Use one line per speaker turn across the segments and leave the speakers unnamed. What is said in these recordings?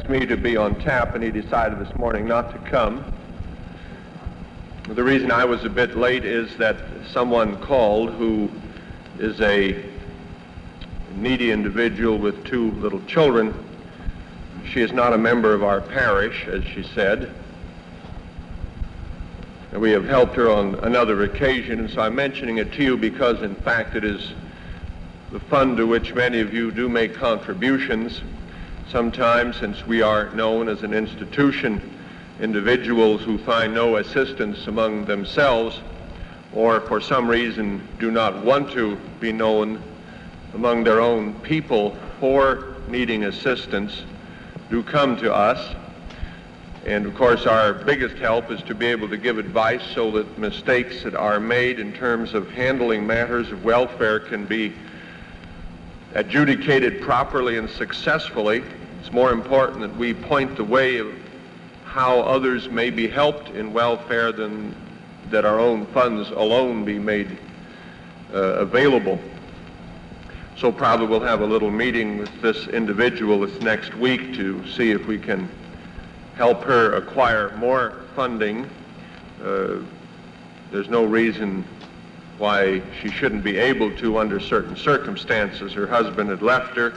asked me to be on tap, and he decided this morning not to come. The reason I was a bit late is that someone called who is a needy individual with two little children. She is not a member of our parish, as she said. And we have helped her on another occasion, and so I'm mentioning it to you because, in fact, it is the fund to which many of you do make contributions. Sometimes, since we are known as an institution, individuals who find no assistance among themselves or for some reason do not want to be known among their own people for needing assistance do come to us. And of course our biggest help is to be able to give advice so that mistakes that are made in terms of handling matters of welfare can be adjudicated properly and successfully. It's more important that we point the way of how others may be helped in welfare than that our own funds alone be made available. So probably we'll have a little meeting with this individual this next week to see if we can help her acquire more funding. There's no reason why she shouldn't be able to under certain circumstances. Her husband had left her.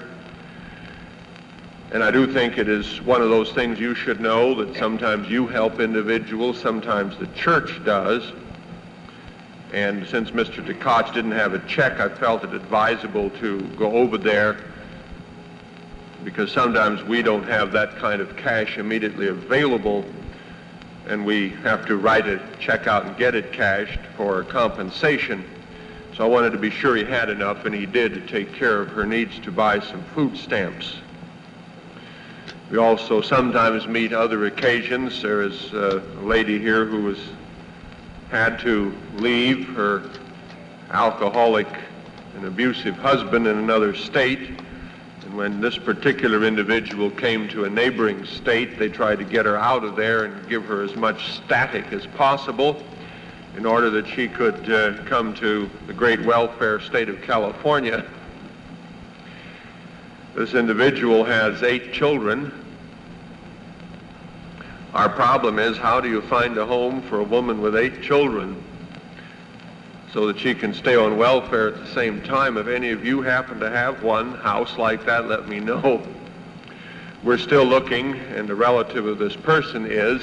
And I do think it is one of those things you should know, that sometimes you help individuals, sometimes the church does. And since Mr. DeKotch didn't have a check, I felt it advisable to go over there, because sometimes we don't have that kind of cash immediately available, and we have to write a check out and get it cashed for compensation. So I wanted to be sure he had enough, and he did, to take care of her needs to buy some food stamps. We also sometimes meet other occasions. There is a lady here who has had to leave her alcoholic and abusive husband in another state. And when this particular individual came to a neighboring state, they tried to get her out of there and give her as much static as possible in order that she could come to the great welfare state of California. This individual has 8 children. Our problem is, how do you find a home for a woman with 8 children so that she can stay on welfare at the same time? If any of you happen to have one house like that, let me know. We're still looking, and the relative of this person is.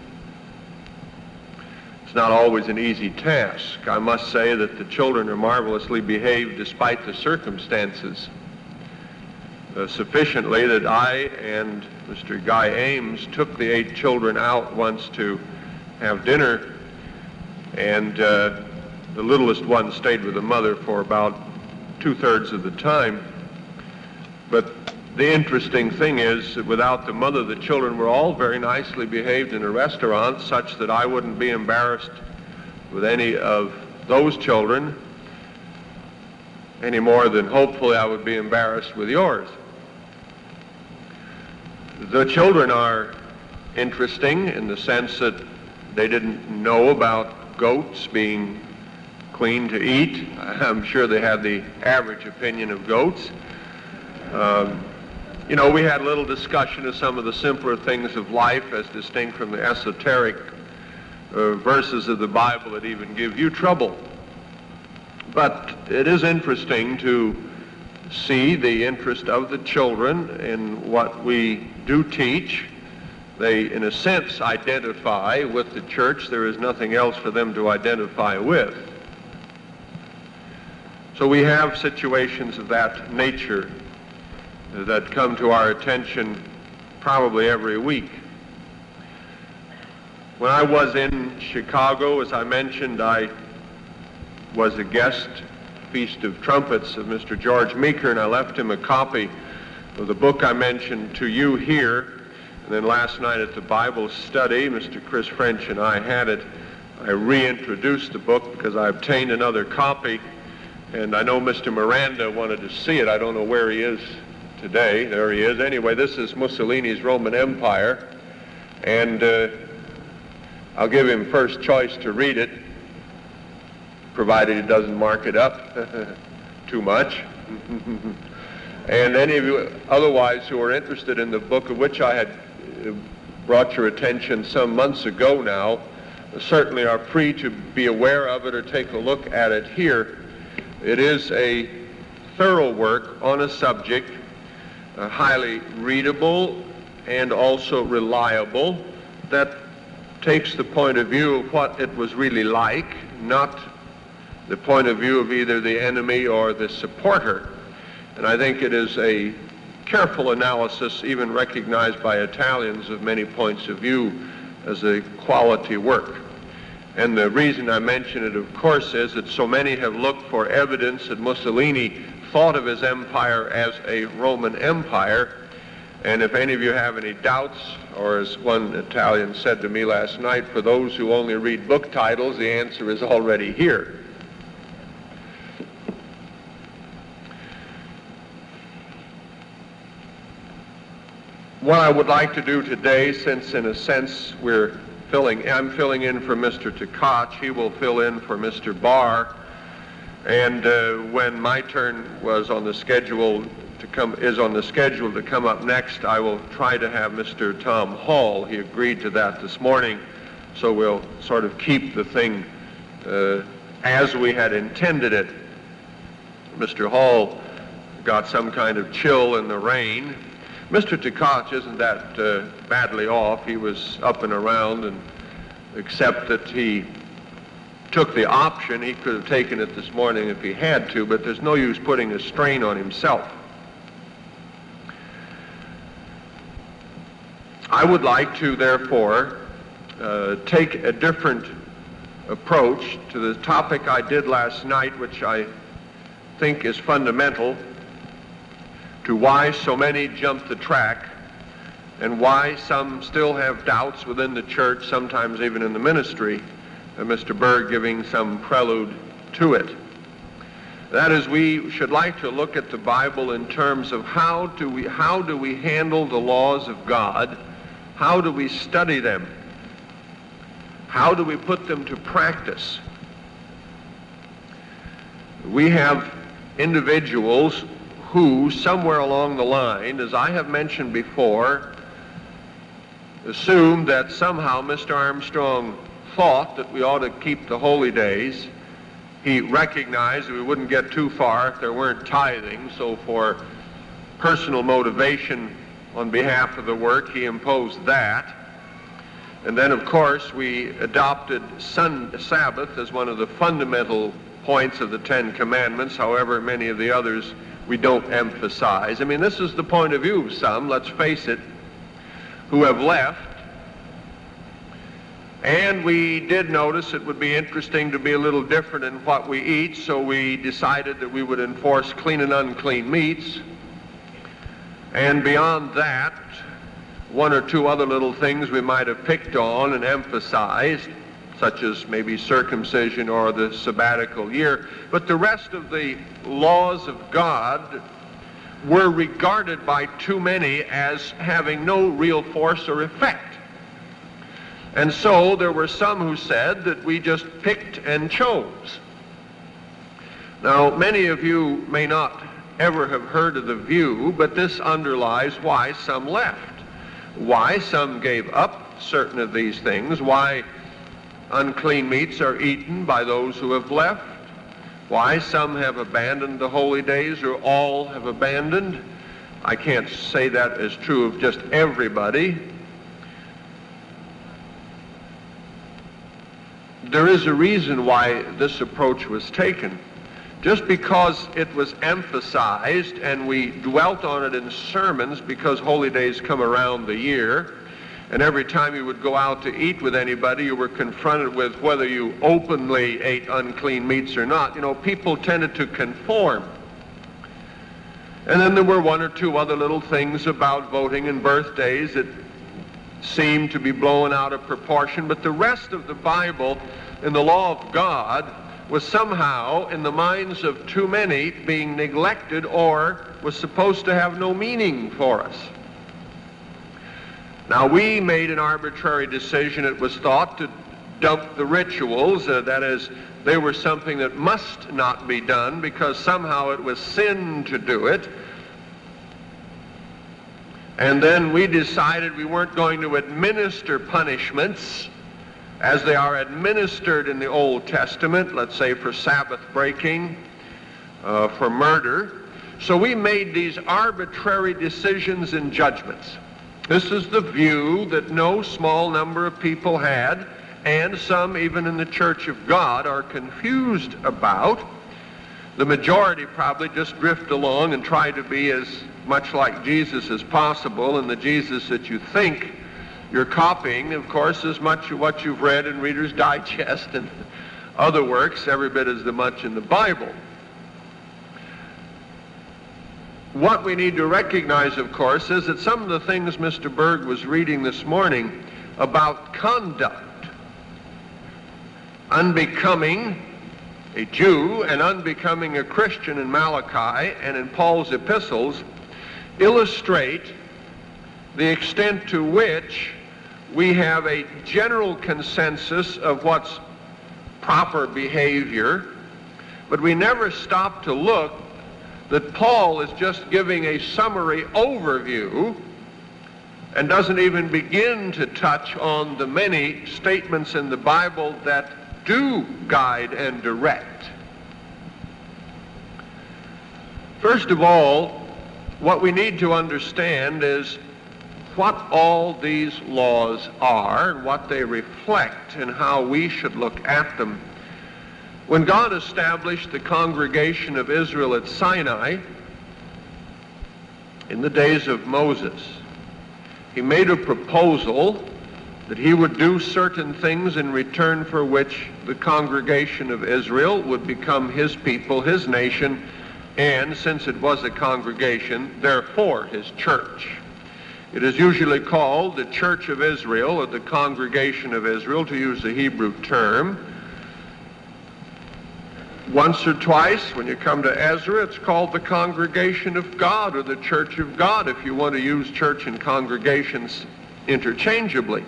It's not always an easy task. I must say that the children are marvelously behaved despite the circumstances. Sufficiently that I and Mr. Guy Ames took the 8 children out once to have dinner, and the littlest one stayed with the mother for about 2/3 of the time. But the interesting thing is that without the mother, the children were all very nicely behaved in a restaurant, such that I wouldn't be embarrassed with any of those children any more than hopefully I would be embarrassed with yours. The children are interesting in the sense that they didn't know about goats being clean to eat. I'm sure they had the average opinion of goats. We had a little discussion of some of the simpler things of life as distinct from the esoteric verses of the Bible that even give you trouble. But it is interesting to see the interest of the children in what we do teach. They, in a sense, identify with the church. There is nothing else for them to identify with. So we have situations of that nature that come to our attention probably every week. When I was in Chicago, as I mentioned, I was a guest Feast of Trumpets of Mr. George Meeker, and I left him a copy of the book I mentioned to you here. And then last night at the Bible study, Mr. Chris French and I had it. I reintroduced the book because I obtained another copy, and I know Mr. Miranda wanted to see it. I don't know where he is today. There he is. Anyway, this is Mussolini's Roman Empire, and I'll give him first choice to read it, provided he doesn't mark it up too much. And any of you otherwise who are interested in the book, of which I had brought your attention some months ago now, certainly are free to be aware of it or take a look at it here. It is a thorough work on a subject, highly readable and also reliable, that takes the point of view of what it was really like, not the point of view of either the enemy or the supporter. And I think it is a careful analysis, even recognized by Italians of many points of view, as a quality work. And the reason I mention it, of course, is that so many have looked for evidence that Mussolini thought of his empire as a Roman Empire. And if any of you have any doubts, or as one Italian said to me last night, for those who only read book titles, the answer is already here. What I would like to do today, since in a sense I'm filling in for Mr. Tkach, he will fill in for Mr. Barr, and when my turn was on the schedule to come up next, I will try to have Mr. Tom Hall. He agreed to that this morning, so we'll sort of keep the thing as we had intended it. Mr. Hall got some kind of chill in the rain. Mr. Tkach isn't that badly off. He was up and around, and except that he took the option. He could have taken it this morning if he had to, but there's no use putting a strain on himself. I would like to, therefore, take a different approach to the topic I did last night, which I think is fundamental to why so many jump the track and why some still have doubts within the church, sometimes even in the ministry, and Mr. Berg giving some prelude to it. That is, we should like to look at the Bible in terms of how do we handle the laws of God, how do we study them, how do we put them to practice. We have individuals who, somewhere along the line, as I have mentioned before, assumed that somehow Mr. Armstrong thought that we ought to keep the holy days. He recognized that we wouldn't get too far if there weren't tithing, so for personal motivation on behalf of the work, he imposed that. And then, of course, we adopted Sabbath as one of the fundamental points of the Ten Commandments. However, many of the others we don't emphasize. I mean, this is the point of view of some, let's face it, who have left. And we did notice it would be interesting to be a little different in what we eat, so we decided that we would enforce clean and unclean meats. And beyond that, one or two other little things we might have picked on and emphasized, such as maybe circumcision or the sabbatical year. But the rest of the laws of God were regarded by too many as having no real force or effect. And so there were some who said that we just picked and chose. Now, many of you may not ever have heard of the view, but this underlies why some left, why some gave up certain of these things, why unclean meats are eaten by those who have left, why some have abandoned the holy days or all have abandoned. I can't say that is true of just everybody. There is a reason why this approach was taken. Just because it was emphasized and we dwelt on it in sermons, because holy days come around the year, and every time you would go out to eat with anybody, you were confronted with whether you openly ate unclean meats or not. You know, people tended to conform. And then there were one or two other little things about voting and birthdays that seemed to be blown out of proportion. But the rest of the Bible and the law of God was somehow, in the minds of too many, being neglected or was supposed to have no meaning for us. Now, we made an arbitrary decision, it was thought, to dump the rituals. That is, they were something that must not be done because somehow it was sin to do it. And then we decided we weren't going to administer punishments as they are administered in the Old Testament, let's say for Sabbath breaking, for murder. So we made these arbitrary decisions and judgments. This is the view that no small number of people had, and some even in the Church of God are confused about. The majority probably just drift along and try to be as much like Jesus as possible, and the Jesus that you think you're copying, of course, is much of what you've read in Reader's Digest and other works, every bit as much in the Bible. What we need to recognize, of course, is that some of the things Mr. Berg was reading this morning about conduct, unbecoming a Jew and unbecoming a Christian in Malachi and in Paul's epistles, illustrate the extent to which we have a general consensus of what's proper behavior, but we never stop to look that Paul is just giving a summary overview and doesn't even begin to touch on the many statements in the Bible that do guide and direct. First of all, what we need to understand is what all these laws are and what they reflect and how we should look at them. When God established the congregation of Israel at Sinai in the days of Moses, he made a proposal that he would do certain things in return for which the congregation of Israel would become his people, his nation, and since it was a congregation, therefore his church. It is usually called the Church of Israel or the Congregation of Israel, to use the Hebrew term. Once or twice, when you come to Ezra, it's called the Congregation of God or the Church of God, if you want to use church and congregations interchangeably.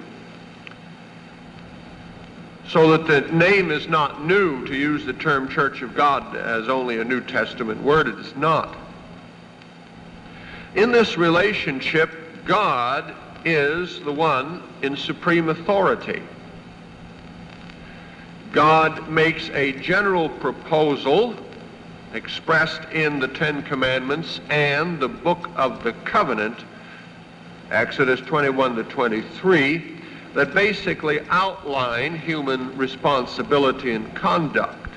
So that the name is not new. To use the term Church of God as only a New Testament word, it is not. In this relationship, God is the one in supreme authority. God makes a general proposal expressed in the Ten Commandments and the Book of the Covenant, Exodus 21 to 23, that basically outline human responsibility and conduct.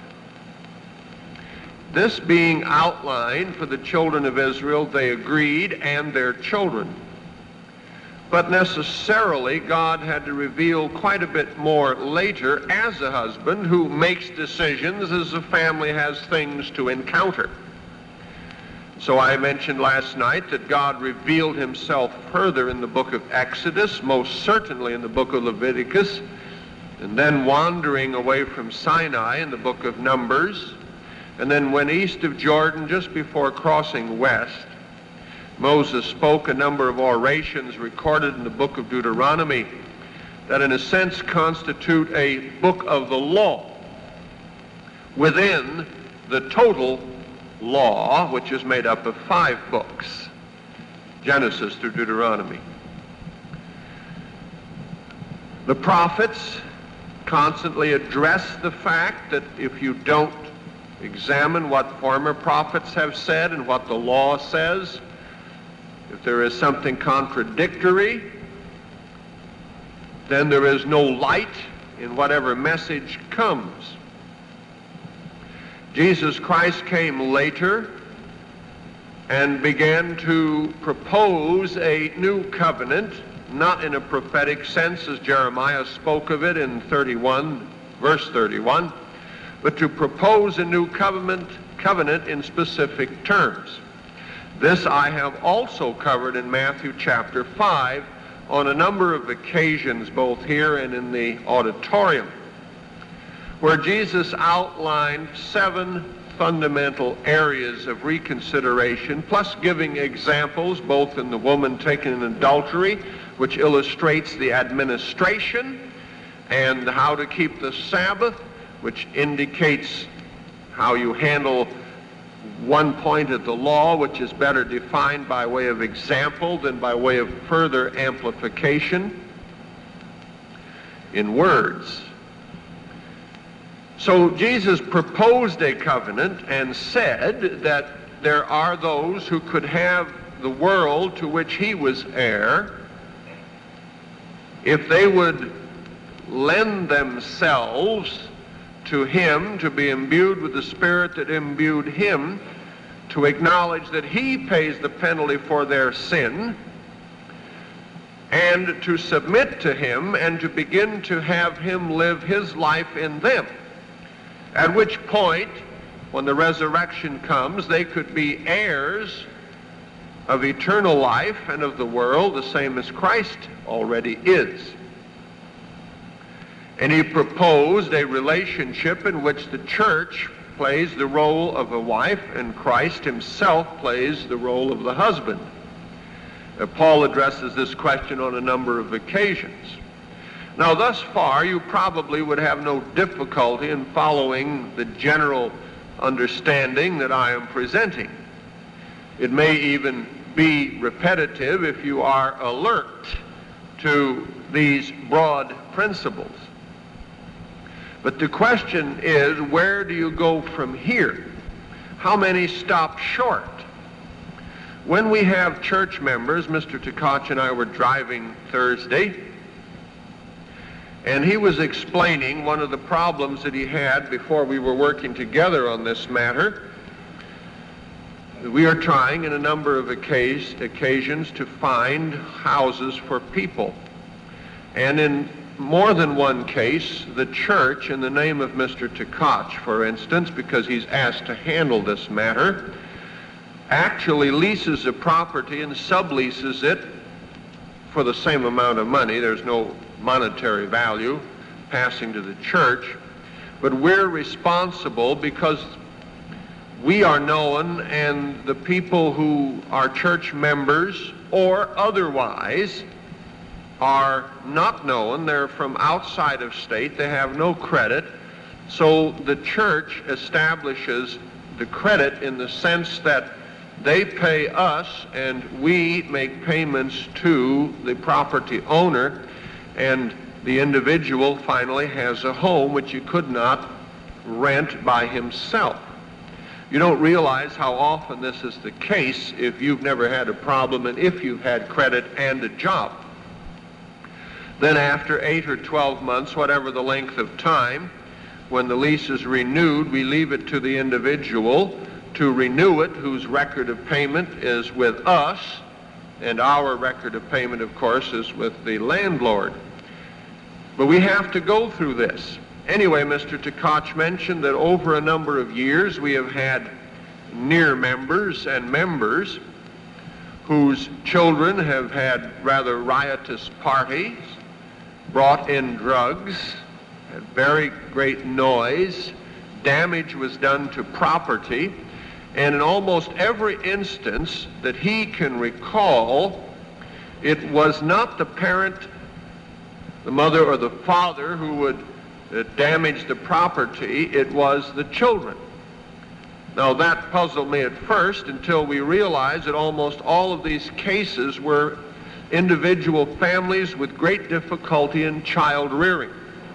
This being outlined for the children of Israel, they agreed, and their children. But necessarily, God had to reveal quite a bit more later as a husband who makes decisions as a family has things to encounter. So I mentioned last night that God revealed himself further in the book of Exodus, most certainly in the book of Leviticus, and then wandering away from Sinai in the book of Numbers, and then when east of Jordan, just before crossing west, Moses spoke a number of orations recorded in the book of Deuteronomy that in a sense constitute a book of the law within the total law, which is made up of 5 books, Genesis through Deuteronomy. The prophets constantly address the fact that if you don't examine what former prophets have said and what the law says, if there is something contradictory, then there is no light in whatever message comes. Jesus Christ came later and began to propose a new covenant, not in a prophetic sense as Jeremiah spoke of it in 31, verse 31, but to propose a new covenant in specific terms. This I have also covered in Matthew chapter 5 on a number of occasions, both here and in the auditorium, where Jesus outlined 7 fundamental areas of reconsideration, plus giving examples both in the woman taken in adultery, which illustrates the administration, and how to keep the Sabbath, which indicates how you handle one point of the law which is better defined by way of example than by way of further amplification in words. So Jesus proposed a covenant and said that there are those who could have the world to which he was heir if they would lend themselves to him, to be imbued with the Spirit that imbued him, to acknowledge that he pays the penalty for their sin, and to submit to him and to begin to have him live his life in them. At which point, when the resurrection comes, they could be heirs of eternal life and of the world, the same as Christ already is. And he proposed a relationship in which the church plays the role of a wife and Christ himself plays the role of the husband. Paul addresses this question on a number of occasions. Now, thus far, you probably would have no difficulty in following the general understanding that I am presenting. It may even be repetitive if you are alert to these broad principles. But the question is, where do you go from here? How many stop short? When we have church members, Mr. Tkach and I were driving Thursday, and he was explaining one of the problems that he had before we were working together on this matter. We are trying in a number of occasions to find houses for people. And in more than one case, the church, in the name of Mr. Tkach, for instance, because he's asked to handle this matter, actually leases a property and subleases it for the same amount of money. There's no monetary value passing to the church, but we're responsible because we are known, and the people who are church members or otherwise are not known. They're from outside of state. They have no credit. So the church establishes the credit in the sense that they pay us and we make payments to the property owner, and the individual finally has a home which he could not rent by himself. You don't realize how often this is the case if you've never had a problem and if you've had credit and a job. Then after 8 or 12 months, whatever the length of time, when the lease is renewed, we leave it to the individual to renew it, whose record of payment is with us, and our record of payment, of course, is with the landlord. But we have to go through this. Anyway, Mr. Tkach mentioned that over a number of years we have had near members and members whose children have had rather riotous parties, brought in drugs, had very great noise, damage was done to property, and in almost every instance that he can recall, it was not the parent, the mother or the father who would damage the property, it was the children. Now that puzzled me at first until we realized that almost all of these cases were individual families with great difficulty in child rearing.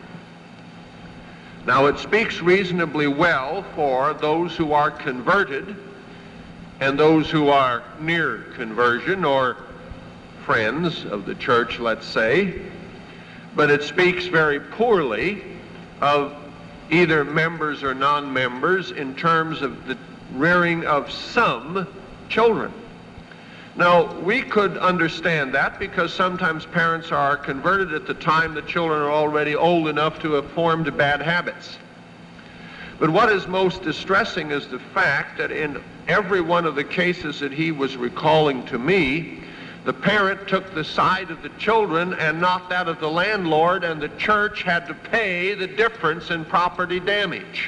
Now it speaks reasonably well for those who are converted and those who are near conversion or friends of the church, let's say, but it speaks very poorly of either members or non-members in terms of the rearing of some children. Now, we could understand that because sometimes parents are converted at the time the children are already old enough to have formed bad habits. But what is most distressing is the fact that in every one of the cases that he was recalling to me, the parent took the side of the children and not that of the landlord, and the church had to pay the difference in property damage.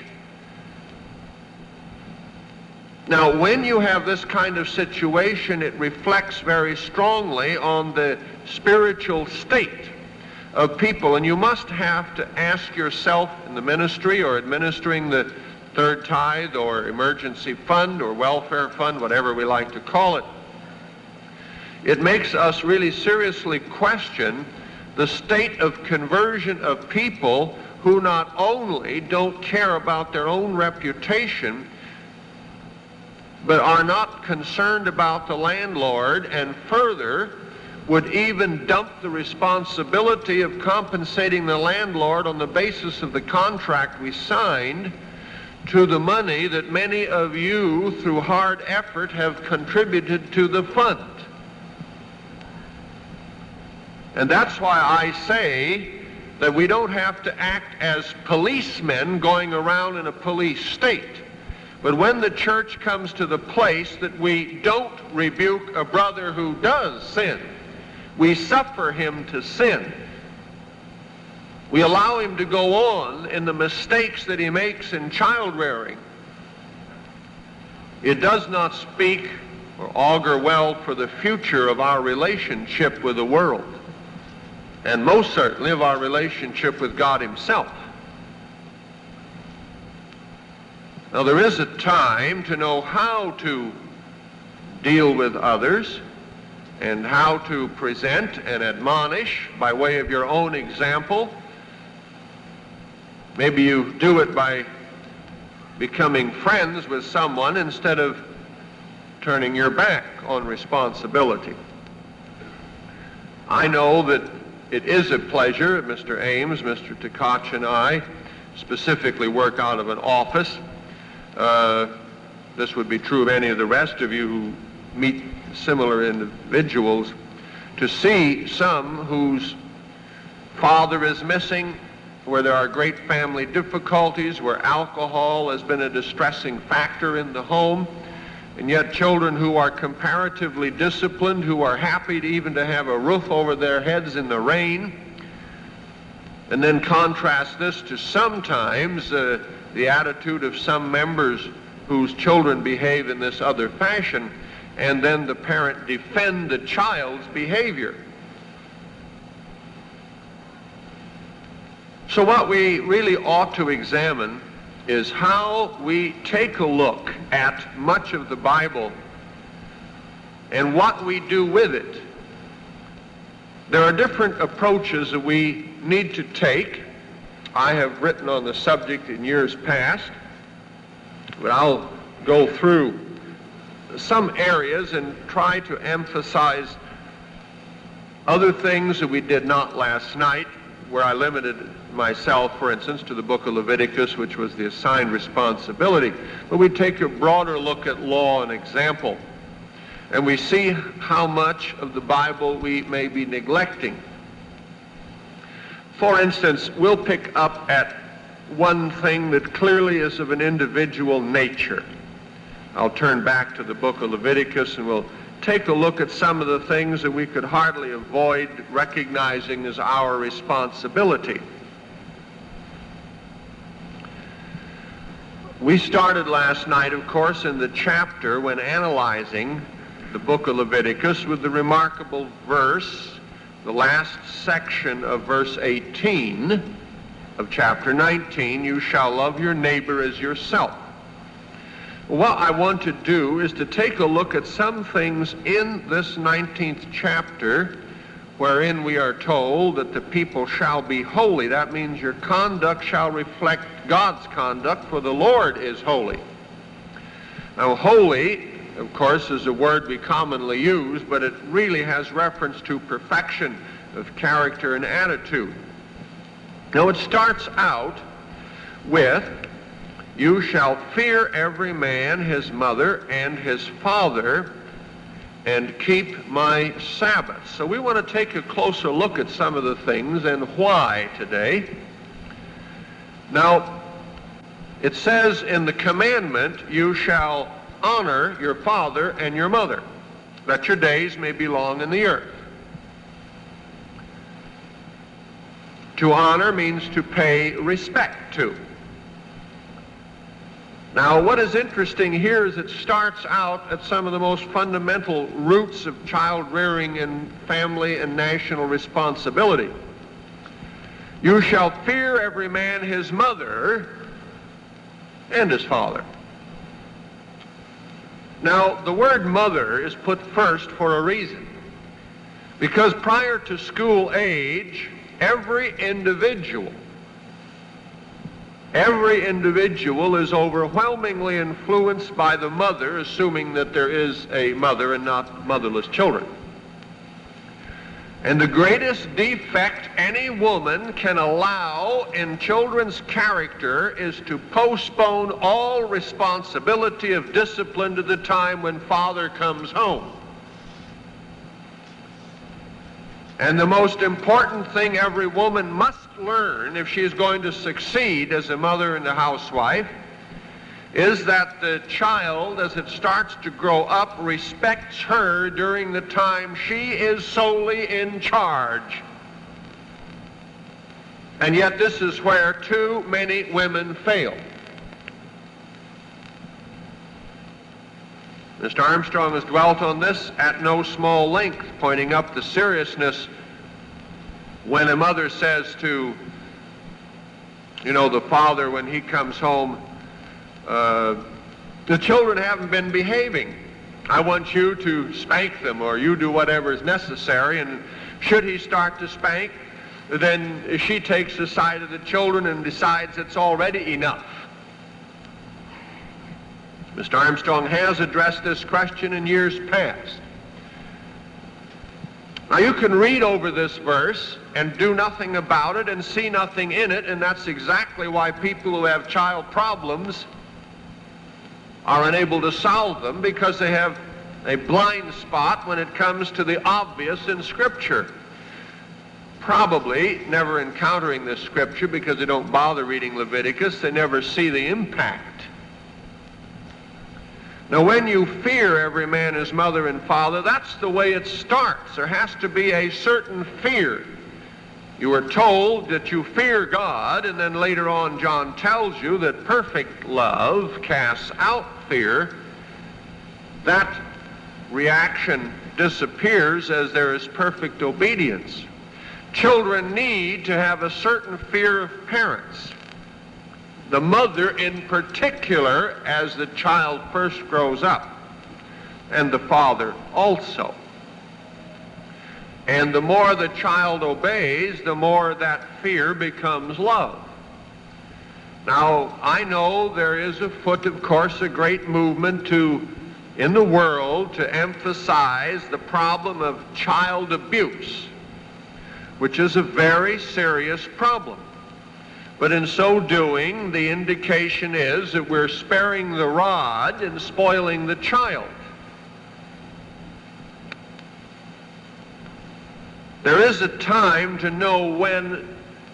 Now, when you have this kind of situation, it reflects very strongly on the spiritual state of people, and you must have to ask yourself in the ministry or administering the third tithe or emergency fund or welfare fund, whatever we like to call it. It makes us really seriously question the state of conversion of people who not only don't care about their own reputation, but are not concerned about the landlord, and further would even dump the responsibility of compensating the landlord on the basis of the contract we signed to the money that many of you, through hard effort, have contributed to the fund. And that's why I say that we don't have to act as policemen going around in a police state. But when the church comes to the place that we don't rebuke a brother who does sin, we suffer him to sin. We allow him to go on in the mistakes that he makes in child rearing. It does not speak or augur well for the future of our relationship with the world, and most certainly of our relationship with God himself. Now, there is a time to know how to deal with others and how to present and admonish by way of your own example. Maybe you do it by becoming friends with someone instead of turning your back on responsibility. I know that it is a pleasure. Mr. Ames, Mr. Tkach, and I specifically work out of an office. This would be true of any of the rest of you who meet similar individuals, to see some whose father is missing, where there are great family difficulties, where alcohol has been a distressing factor in the home, and yet children who are comparatively disciplined, who are happy to even to have a roof over their heads in the rain. And then contrast this to sometimes the attitude of some members whose children behave in this other fashion, and then the parent defend the child's behavior. So what we really ought to examine is how we take a look at much of the Bible and what we do with it. There are different approaches that we need to take. I have written on the subject in years past, but I'll go through some areas and try to emphasize other things that we did not last night, where I limited myself, for instance, to the book of Leviticus, which was the assigned responsibility. But we take a broader look at law and example, and we see how much of the Bible we may be neglecting. For instance, we'll pick up at one thing that clearly is of an individual nature. I'll turn back to the book of Leviticus and we'll take a look at some of the things that we could hardly avoid recognizing as our responsibility. We started last night, of course, in the chapter when analyzing the book of Leviticus with the remarkable verse, the last section of verse 18 of chapter 19, "You shall love your neighbor as yourself." What I want to do is to take a look at some things in this 19th chapter wherein we are told that the people shall be holy. That means your conduct shall reflect God's conduct, for the Lord is holy. Now, holy, of course, is a word we commonly use, but it really has reference to perfection of character and attitude. Now, it starts out with, "You shall fear every man his mother and his father, and keep my Sabbath." So we want to take a closer look at some of the things and why today. Now, it says in the commandment, "You shall honor your father and your mother, that your days may be long in the earth." To honor means to pay respect to. Now, what is interesting here is it starts out at some of the most fundamental roots of child rearing and family and national responsibility. "You shall fear every man his mother and his father. Now, the word mother is put first for a reason, because prior to school age, every individual is overwhelmingly influenced by the mother, assuming that there is a mother and not motherless children. And the greatest defect any woman can allow in children's character is to postpone all responsibility of discipline to the time when father comes home. And the most important thing every woman must learn if she is going to succeed as a mother and a housewife is that the child, as it starts to grow up, respects her during the time she is solely in charge. And yet this is where too many women fail. Mr. Armstrong has dwelt on this at no small length, pointing up the seriousness when a mother says to, the father when he comes home, the children haven't been behaving. I want you to spank them, or you do whatever is necessary. And should he start to spank, then she takes the side of the children and decides it's already enough. Mr. Armstrong has addressed this question in years past. Now you can read over this verse and do nothing about it and see nothing in it, and that's exactly why people who have child problems are unable to solve them, because they have a blind spot when it comes to the obvious in Scripture. Probably never encountering this Scripture because they don't bother reading Leviticus, they never see the impact. Now, when you fear every man his mother and father, that's the way it starts. There has to be a certain fear. You are told that you fear God, and then later on John tells you that perfect love casts out fear. That reaction disappears as there is perfect obedience. Children need to have a certain fear of parents. The mother in particular, as the child first grows up, and the father also. And the more the child obeys, the more that fear becomes love. Now, I know there is afoot, of course, a great movement in the world to emphasize the problem of child abuse, which is a very serious problem. But in so doing, the indication is that we're sparing the rod and spoiling the child. There is a time to know when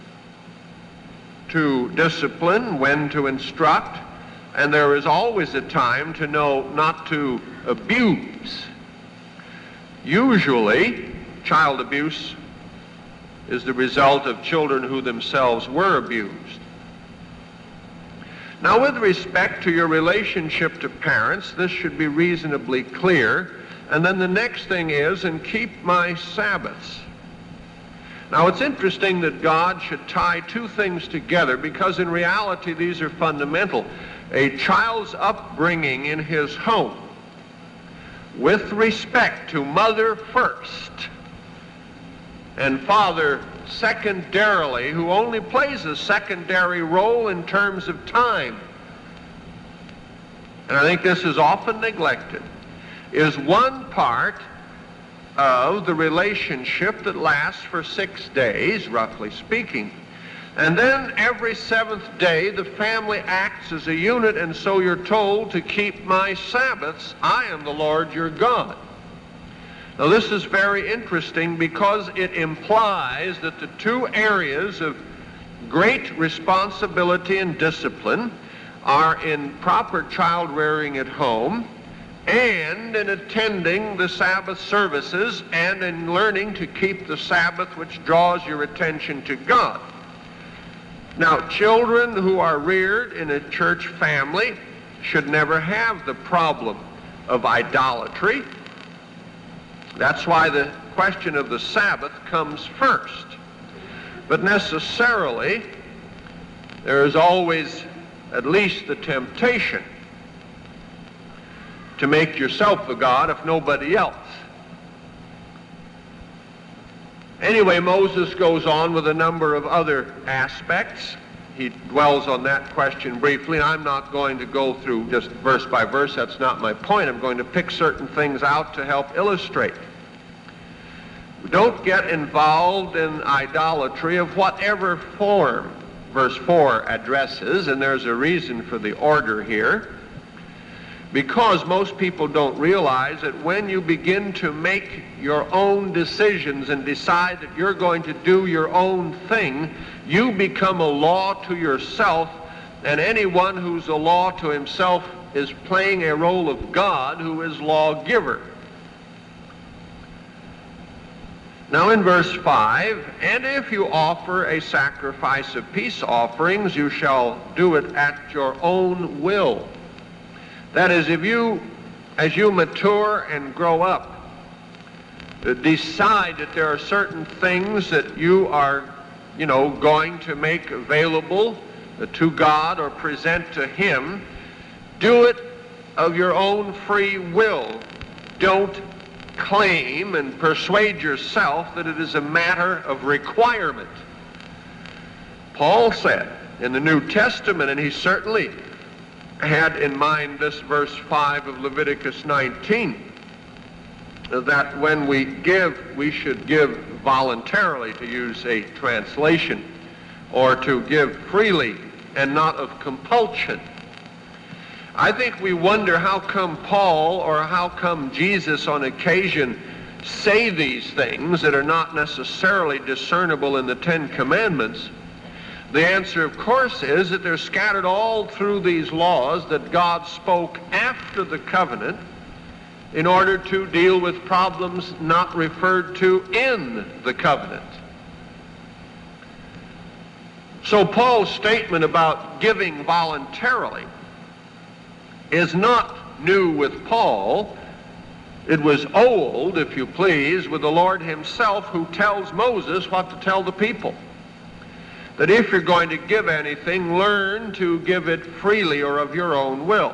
to discipline, when to instruct, and there is always a time to know not to abuse. Usually, child abuse is the result of children who themselves were abused. Now, with respect to your relationship to parents, this should be reasonably clear. And then the next thing is, and keep my Sabbaths. Now, it's interesting that God should tie two things together, because in reality these are fundamental. A child's upbringing in his home, with respect to mother first, and father secondarily, who only plays a secondary role in terms of time, and I think this is often neglected, is one part of the relationship that lasts for 6 days, roughly speaking. And then every seventh day the family acts as a unit, and so you're told to keep my Sabbaths. I am the Lord your God. Now this is very interesting, because it implies that the two areas of great responsibility and discipline are in proper child rearing at home, and in attending the Sabbath services, and in learning to keep the Sabbath, which draws your attention to God. Now, children who are reared in a church family should never have the problem of idolatry. That's why the question of the Sabbath comes first. But necessarily, there is always at least the temptation to make yourself a god if nobody else. Anyway, Moses goes on with a number of other aspects. He dwells on that question briefly. I'm not going to go through just verse by verse. That's not my point. I'm going to pick certain things out to help illustrate. Don't get involved in idolatry of whatever form verse 4 addresses, and there's a reason for the order here. Because most people don't realize that when you begin to make your own decisions and decide that you're going to do your own thing, you become a law to yourself, and anyone who's a law to himself is playing a role of God, who is lawgiver. Now in verse 5, and if you offer a sacrifice of peace offerings, you shall do it at your own will. That is, if you, as you mature and grow up, decide that there are certain things that you are, going to make available to God or present to Him, do it of your own free will. Don't claim and persuade yourself that it is a matter of requirement. Paul said in the New Testament, and he certainly had in mind this verse 5 of Leviticus 19, that when we give, we should give voluntarily, to use a translation, or to give freely and not of compulsion. I think we wonder how come Paul or how come Jesus on occasion say these things that are not necessarily discernible in the Ten Commandments. The answer, of course, is that they're scattered all through these laws that God spoke after the covenant in order to deal with problems not referred to in the covenant. So Paul's statement about giving voluntarily is not new with Paul. It was old, if you please, with the Lord Himself, who tells Moses what to tell the people. That if you're going to give anything, learn to give it freely or of your own will.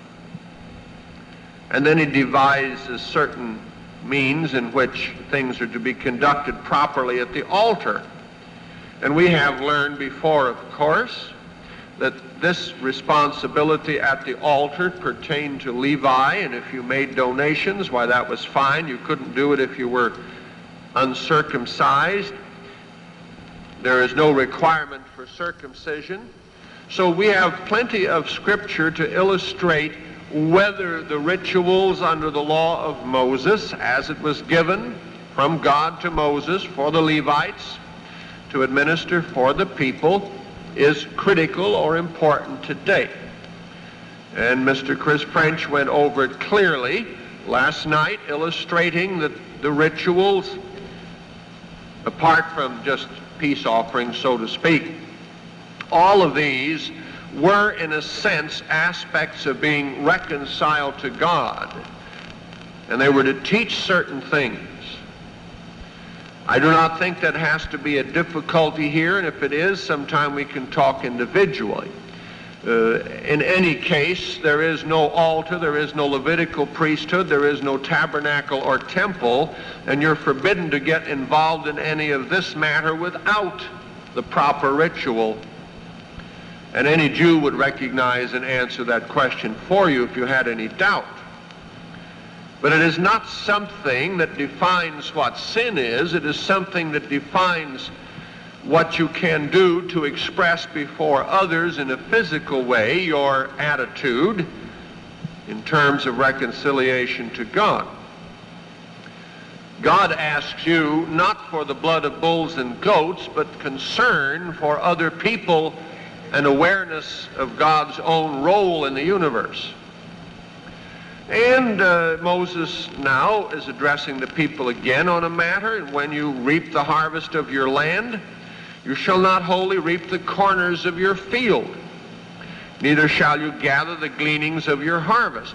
And then He devises certain means in which things are to be conducted properly at the altar. And we have learned before, of course, that this responsibility at the altar pertained to Levi, and if you made donations, why, that was fine. You couldn't do it if you were uncircumcised. There is no requirement for circumcision. So we have plenty of scripture to illustrate whether the rituals under the law of Moses, as it was given from God to Moses for the Levites to administer for the people, is critical or important today. And Mr. Chris French went over it clearly last night, illustrating that the rituals, apart from just peace offerings, so to speak, all of these were, in a sense, aspects of being reconciled to God. And they were to teach certain things. I do not think that has to be a difficulty here, and if it is, sometime we can talk individually. In any case, there is no altar, there is no Levitical priesthood, there is no tabernacle or temple, and you're forbidden to get involved in any of this matter without the proper ritual. And any Jew would recognize and answer that question for you if you had any doubt. But it is not something that defines what sin is. It is something that defines what you can do to express before others in a physical way your attitude in terms of reconciliation to God. God asks you not for the blood of bulls and goats, but concern for other people and awareness of God's own role in the universe. And Moses now is addressing the people again on a matter, and when you reap the harvest of your land, you shall not wholly reap the corners of your field, neither shall you gather the gleanings of your harvest.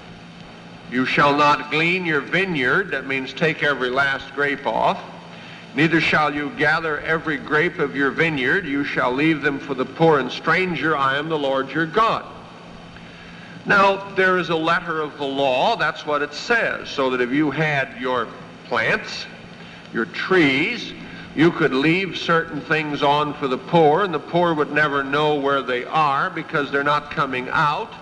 You shall not glean your vineyard, that means take every last grape off. Neither shall you gather every grape of your vineyard. You shall leave them for the poor and stranger. I am the Lord your God. Now, there is a letter of the law. That's what it says. So that if you had your plants, your trees, you could leave certain things on for the poor, and the poor would never know where they are because they're not coming out.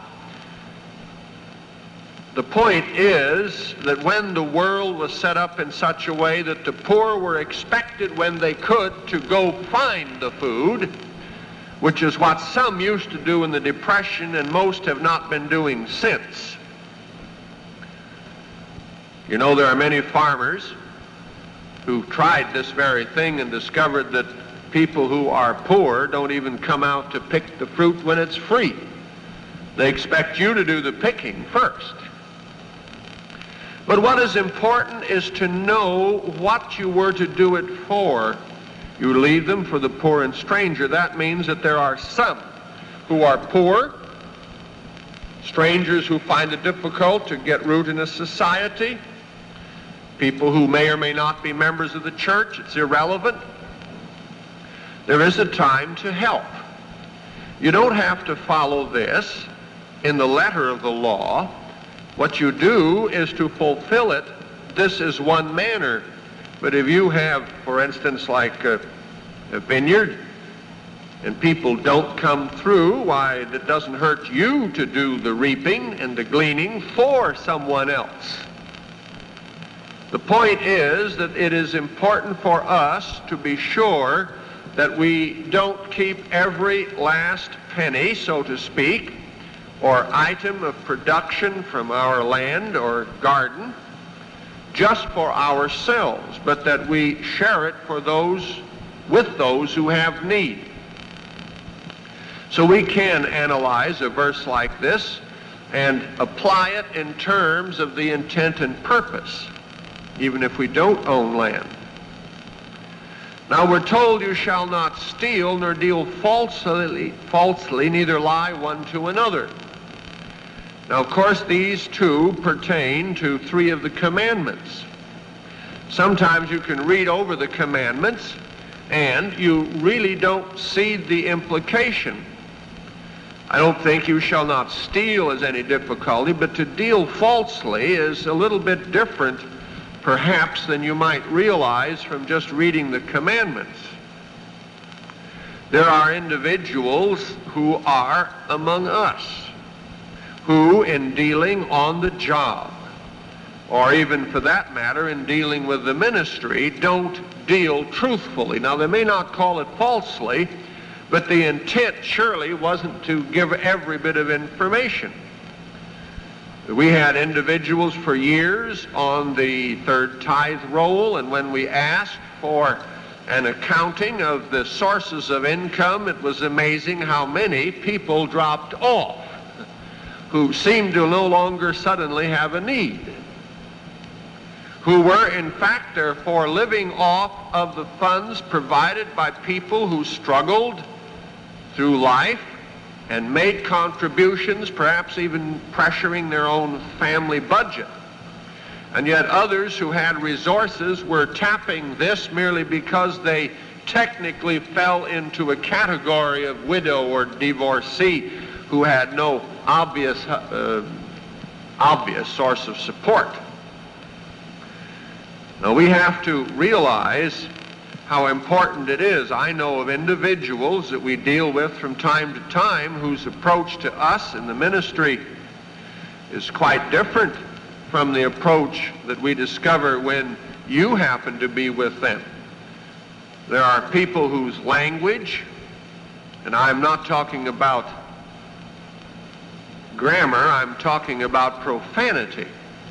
The point is that when the world was set up in such a way that the poor were expected when they could to go find the food, which is what some used to do in the Depression and most have not been doing since. You know, there are many farmers who tried this very thing and discovered that people who are poor don't even come out to pick the fruit when it's free. They expect you to do the picking first. But what is important is to know what you were to do it for. You leave them for the poor and stranger. That means that there are some who are poor, strangers who find it difficult to get root in a society, people who may or may not be members of the church. It's irrelevant. There is a time to help. You don't have to follow this in the letter of the law. What you do is to fulfill it. This is one manner. But if you have, for instance, like a vineyard, and people don't come through, why, it doesn't hurt you to do the reaping and the gleaning for someone else. The point is that it is important for us to be sure that we don't keep every last penny, so to speak, or item of production from our land or garden just for ourselves, but that we share it for those, with those who have need. So we can analyze a verse like this and apply it in terms of the intent and purpose, even if we don't own land. Now we're told you shall not steal nor deal falsely, neither lie one to another. Now, of course, these two pertain to 3 of the commandments. Sometimes you can read over the commandments and you really don't see the implication. I don't think you shall not steal is any difficulty, but to deal falsely is a little bit different, perhaps, than you might realize from just reading the commandments. There are individuals who are among us who, in dealing on the job, or even for that matter in dealing with the ministry, don't deal truthfully. Now, they may not call it falsely, but the intent surely wasn't to give every bit of information. We had individuals for years on the 3rd tithe roll, and when we asked for an accounting of the sources of income, it was amazing how many people dropped off who seemed to no longer suddenly have a need, who were in fact therefore living off of the funds provided by people who struggled through life and made contributions, perhaps even pressuring their own family budget. And yet others who had resources were tapping this merely because they technically fell into a category of widow or divorcee who had no obvious source of support. Now we have to realize how important it is. I know of individuals that we deal with from time to time whose approach to us in the ministry is quite different from the approach that we discover when you happen to be with them. There are people whose language, and I'm not talking about grammar, I'm talking about profanity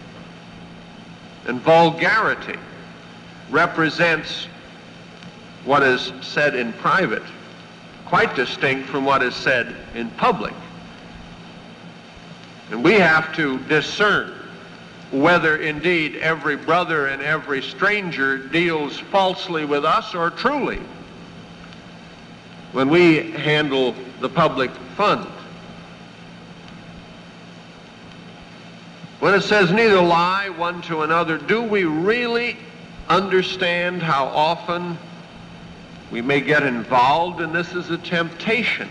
and vulgarity, represents what is said in private, quite distinct from what is said in public. And we have to discern whether indeed every brother and every stranger deals falsely with us or truly when we handle the public fund. When it says neither lie one to another, do we really understand how often we may get involved in this as a temptation.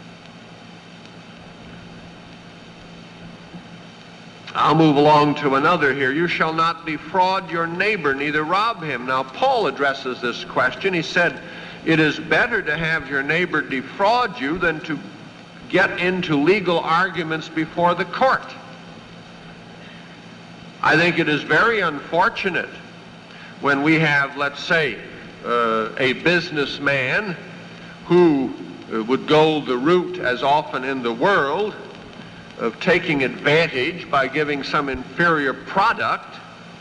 I'll move along to another here. You shall not defraud your neighbor, neither rob him. Now, Paul addresses this question. He said, it is better to have your neighbor defraud you than to get into legal arguments before the court. I think it is very unfortunate when we have, let's say, a businessman who would go the route as often in the world of taking advantage by giving some inferior product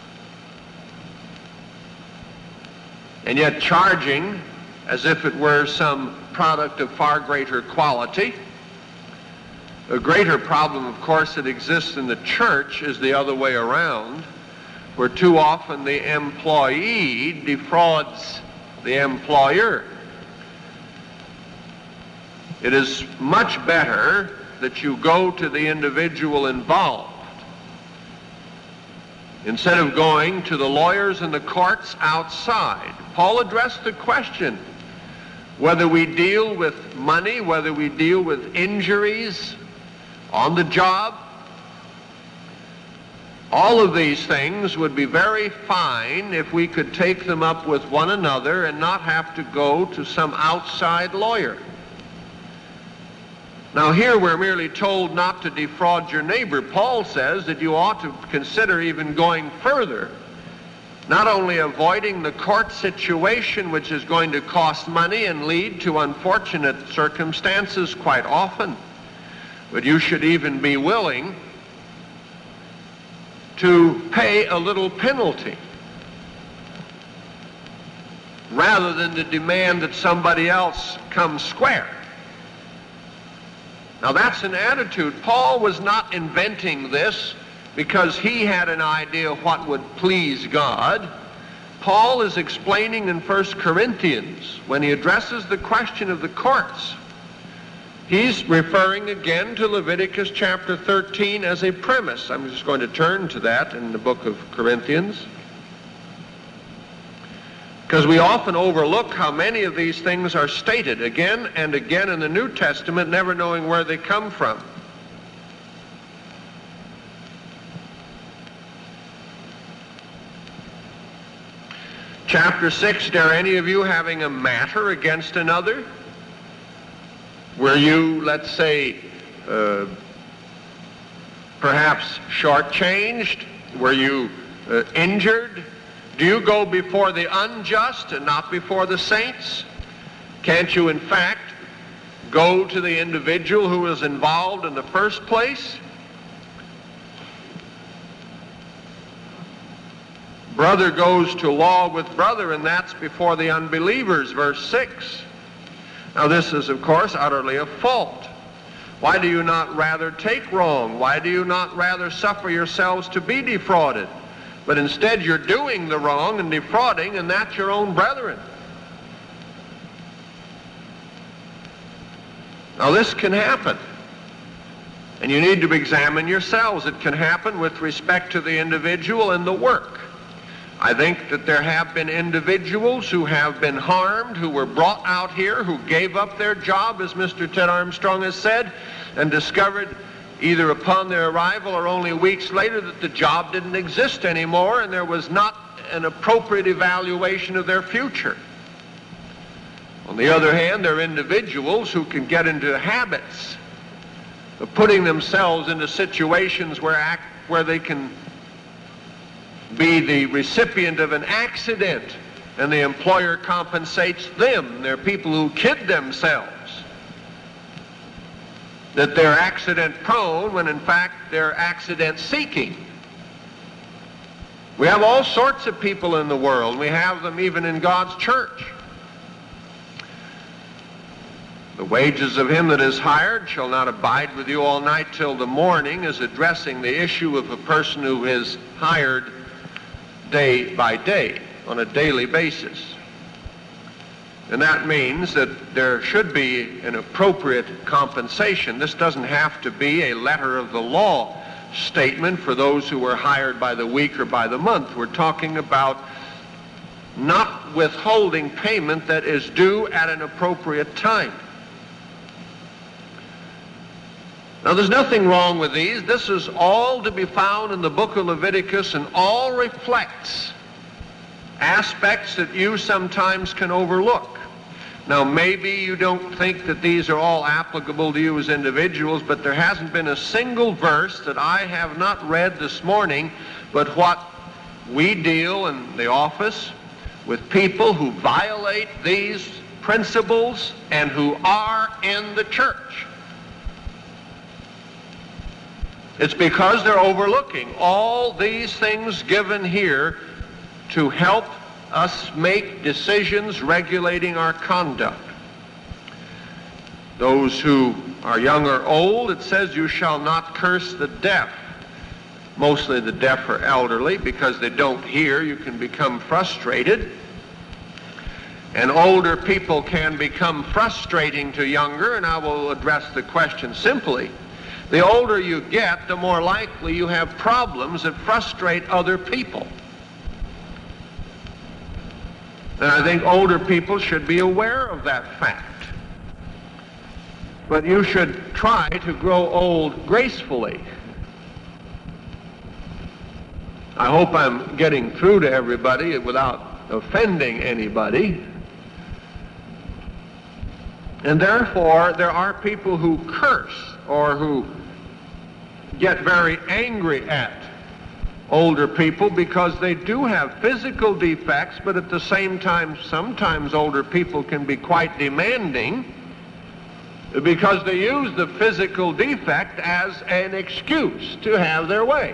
and yet charging as if it were some product of far greater quality. A greater problem, of course, that exists in the church is the other way around, where too often the employee defrauds the employer. It is much better that you go to the individual involved instead of going to the lawyers and the courts outside. Paul addressed the question whether we deal with money, whether we deal with injuries on the job. All of these things would be very fine if we could take them up with one another and not have to go to some outside lawyer. Now here we're merely told not to defraud your neighbor. Paul says that you ought to consider even going further, not only avoiding the court situation, which is going to cost money and lead to unfortunate circumstances quite often, but you should even be willing to pay a little penalty rather than to demand that somebody else come square. Now that's an attitude. Paul was not inventing this because he had an idea of what would please God. Paul is explaining in 1 Corinthians when he addresses the question of the courts. He's referring again to Leviticus chapter 13 as a premise. I'm just going to turn to that in the book of Corinthians, because we often overlook how many of these things are stated again and again in the New Testament, never knowing where they come from. Chapter 6, dare any of you having a matter against another? Were you, let's say, perhaps shortchanged? Were you injured? Do you go before the unjust and not before the saints? Can't you, in fact, go to the individual who is involved in the first place? Brother goes to law with brother, and that's before the unbelievers, verse 6. Now this is, of course, utterly a fault. Why do you not rather take wrong? Why do you not rather suffer yourselves to be defrauded? But instead you're doing the wrong and defrauding, and that's your own brethren. Now this can happen, and you need to examine yourselves. It can happen with respect to the individual and the work. I think that there have been individuals who have been harmed, who were brought out here, who gave up their job, as Mr. Ted Armstrong has said, and discovered either upon their arrival or only weeks later that the job didn't exist anymore and there was not an appropriate evaluation of their future. On the other hand, there are individuals who can get into habits of putting themselves into situations where they can be the recipient of an accident and the employer compensates them. There are people who kid themselves that they're accident prone when in fact they're accident seeking. We have all sorts of people in the world. We have them even in God's church. The wages of him that is hired shall not abide with you all night till the morning is addressing the issue of a person who is hired day by day, on a daily basis. And that means that there should be an appropriate compensation. This doesn't have to be a letter of the law statement for those who are hired by the week or by the month. We're talking about not withholding payment that is due at an appropriate time. Now, there's nothing wrong with these. This is all to be found in the book of Leviticus, and all reflects aspects that you sometimes can overlook. Now, maybe you don't think that these are all applicable to you as individuals, but there hasn't been a single verse that I have not read this morning, but what we deal in the office with people who violate these principles and who are in the church. It's because they're overlooking all these things given here to help us make decisions regulating our conduct. Those who are young or old, it says, you shall not curse the deaf. Mostly the deaf or elderly, because they don't hear, you can become frustrated. And older people can become frustrating to younger, and I will address the question simply. The older you get, the more likely you have problems that frustrate other people. And I think older people should be aware of that fact. But you should try to grow old gracefully. I hope I'm getting through to everybody without offending anybody. And therefore, there are people who curse or who get very angry at older people because they do have physical defects, but at the same time, sometimes older people can be quite demanding because they use the physical defect as an excuse to have their way.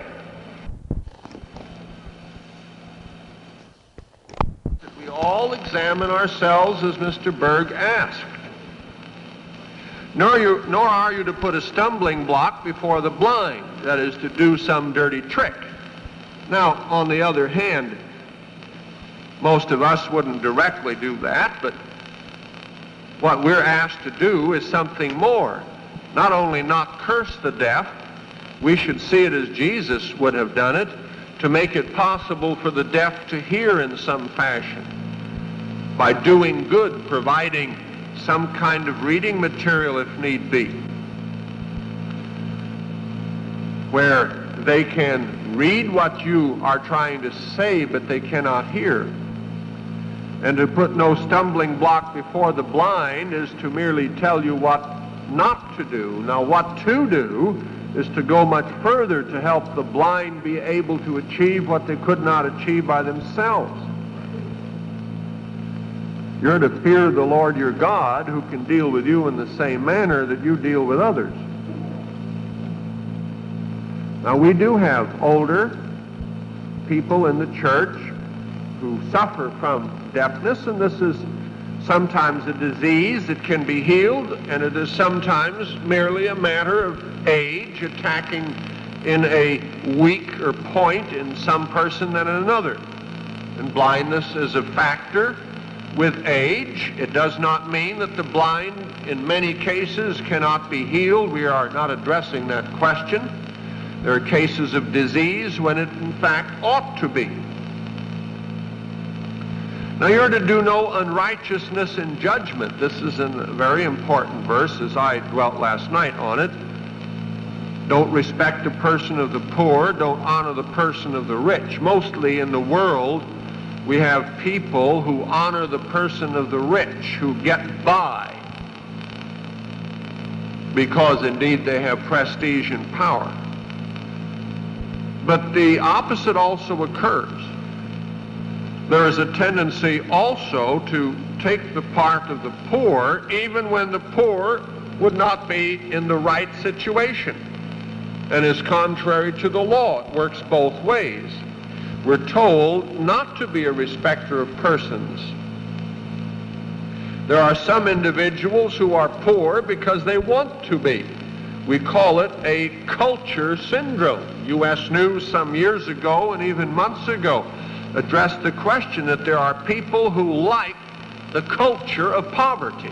We all examine ourselves as Mr. Berg asked. Nor are you to put a stumbling block before the blind, that is, to do some dirty trick. Now, on the other hand, most of us wouldn't directly do that, but what we're asked to do is something more. Not only not curse the deaf, we should see it as Jesus would have done it, to make it possible for the deaf to hear in some fashion by doing good, providing some kind of reading material if need be, where they can read what you are trying to say, but they cannot hear. And to put no stumbling block before the blind is to merely tell you what not to do. Now, what to do is to go much further to help the blind be able to achieve what they could not achieve by themselves. You're to fear the Lord your God, who can deal with you in the same manner that you deal with others. Now, we do have older people in the church who suffer from deafness, and this is sometimes a disease that can be healed, and it is sometimes merely a matter of age attacking in a weaker point in some person than in another. And blindness is a factor with age. It does not mean that the blind in many cases cannot be healed. We are not addressing that question. There are cases of disease when it in fact ought to be. Now, you're to do no unrighteousness in judgment. This is a very important verse, as I dwelt last night on it. Don't respect the person of the poor. Don't honor the person of the rich. Mostly in the world, we have people who honor the person of the rich, who get by because indeed they have prestige and power. But the opposite also occurs. There is a tendency also to take the part of the poor even when the poor would not be in the right situation and is contrary to the law. It works both ways. We're told not to be a respecter of persons. There are some individuals who are poor because they want to be. We call it a culture syndrome. U.S. News some years ago and even months ago addressed the question that there are people who like the culture of poverty.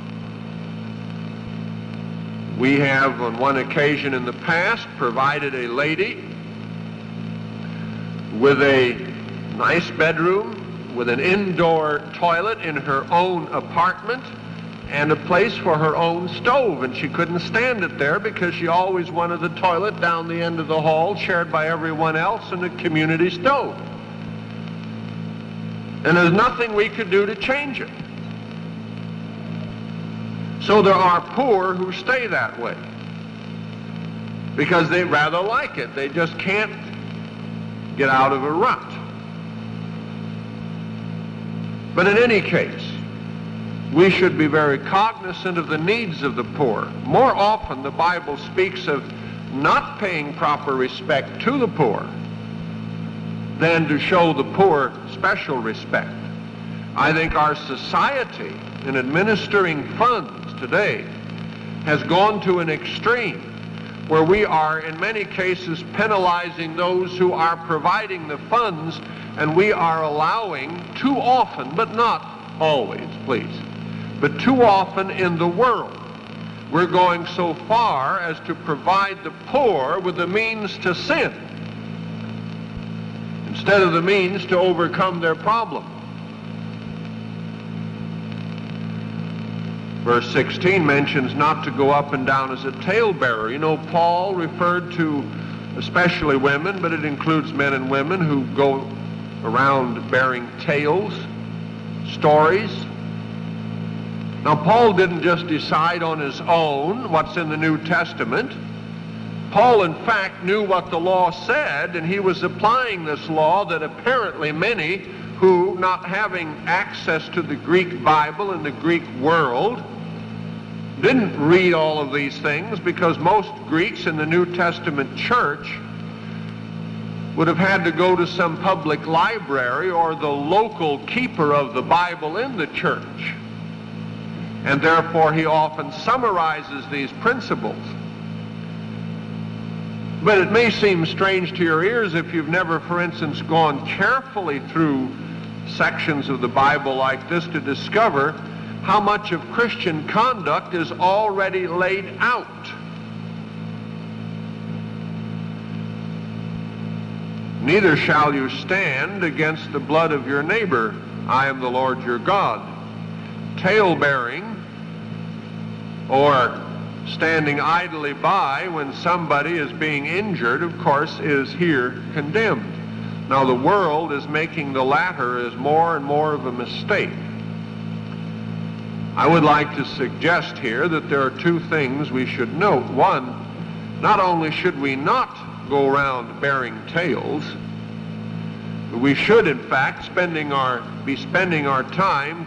We have on one occasion in the past provided a lady with a nice bedroom, with an indoor toilet in her own apartment and a place for her own stove, and she couldn't stand it there because she always wanted the toilet down the end of the hall shared by everyone else and a community stove. And there's nothing we could do to change it. So there are poor who stay that way because they rather like it. They just can't get out of a rut. But in any case, we should be very cognizant of the needs of the poor. More often, the Bible speaks of not paying proper respect to the poor than to show the poor special respect. I think our society in administering funds today has gone to an extreme where we are in many cases penalizing those who are providing the funds, and we are allowing too often, but not always, please, but too often in the world, we're going so far as to provide the poor with the means to sin instead of the means to overcome their problem. Verse 16 mentions not to go up and down as a talebearer. You know, Paul referred to especially women, but it includes men and women who go around bearing tales, stories. Now, Paul didn't just decide on his own what's in the New Testament. Paul, in fact, knew what the law said, and he was applying this law that apparently many who, not having access to the Greek Bible and the Greek world, didn't read all of these things, because most Greeks in the New Testament church would have had to go to some public library or the local keeper of the Bible in the church. And therefore, he often summarizes these principles. But it may seem strange to your ears if you've never, for instance, gone carefully through sections of the Bible like this to discover how much of Christian conduct is already laid out. Neither shall you stand against the blood of your neighbor. I am the Lord your God. Tale-bearing, or standing idly by when somebody is being injured, of course, is here condemned. Now, the world is making the latter as more and more of a mistake. I would like to suggest here that there are two things we should note. One, not only should we not go around bearing tales, but we should, in fact, be spending our time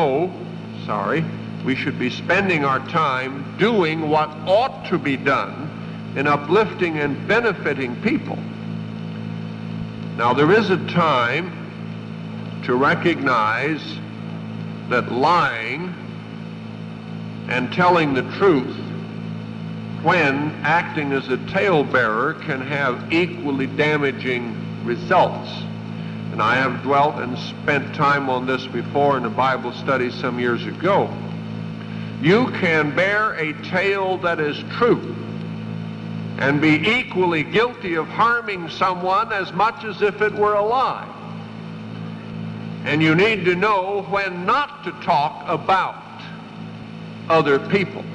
we should be spending our time doing what ought to be done in uplifting and benefiting people. Now, there is a time to recognize that lying and telling the truth, when acting as a talebearer, can have equally damaging results. And I have dwelt and spent time on this before in a Bible study some years ago. You can bear a tale that is true and be equally guilty of harming someone as much as if it were a lie. And you need to know when not to talk about other people.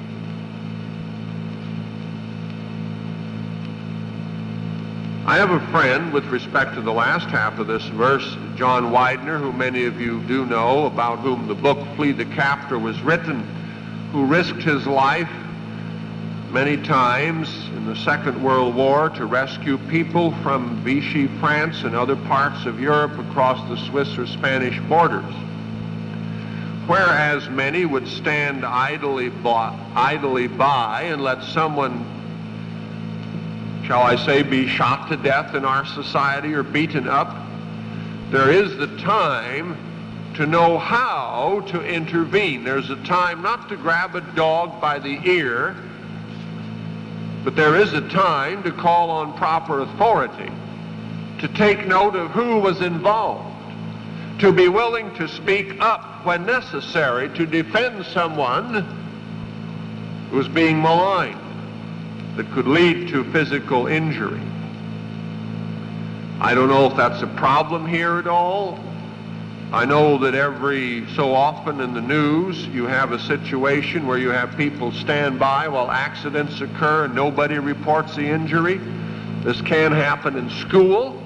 I have a friend, with respect to the last half of this verse, John Widener, who many of you do know, about whom the book Flee the Captor was written, who risked his life many times in the Second World War to rescue people from Vichy, France, and other parts of Europe across the Swiss or Spanish borders. Whereas many would stand idly by and let someone, shall I say, be shot to death in our society or beaten up, there is the time to know how to intervene. There's a time not to grab a dog by the ear, but there is a time to call on proper authority, to take note of who was involved, to be willing to speak up when necessary to defend someone who's being maligned that could lead to physical injury. I don't know if that's a problem here at all, I know that every so often in the news you have a situation where you have people stand by while accidents occur and nobody reports the injury. This can happen in school,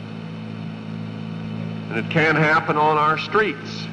and it can happen on our streets.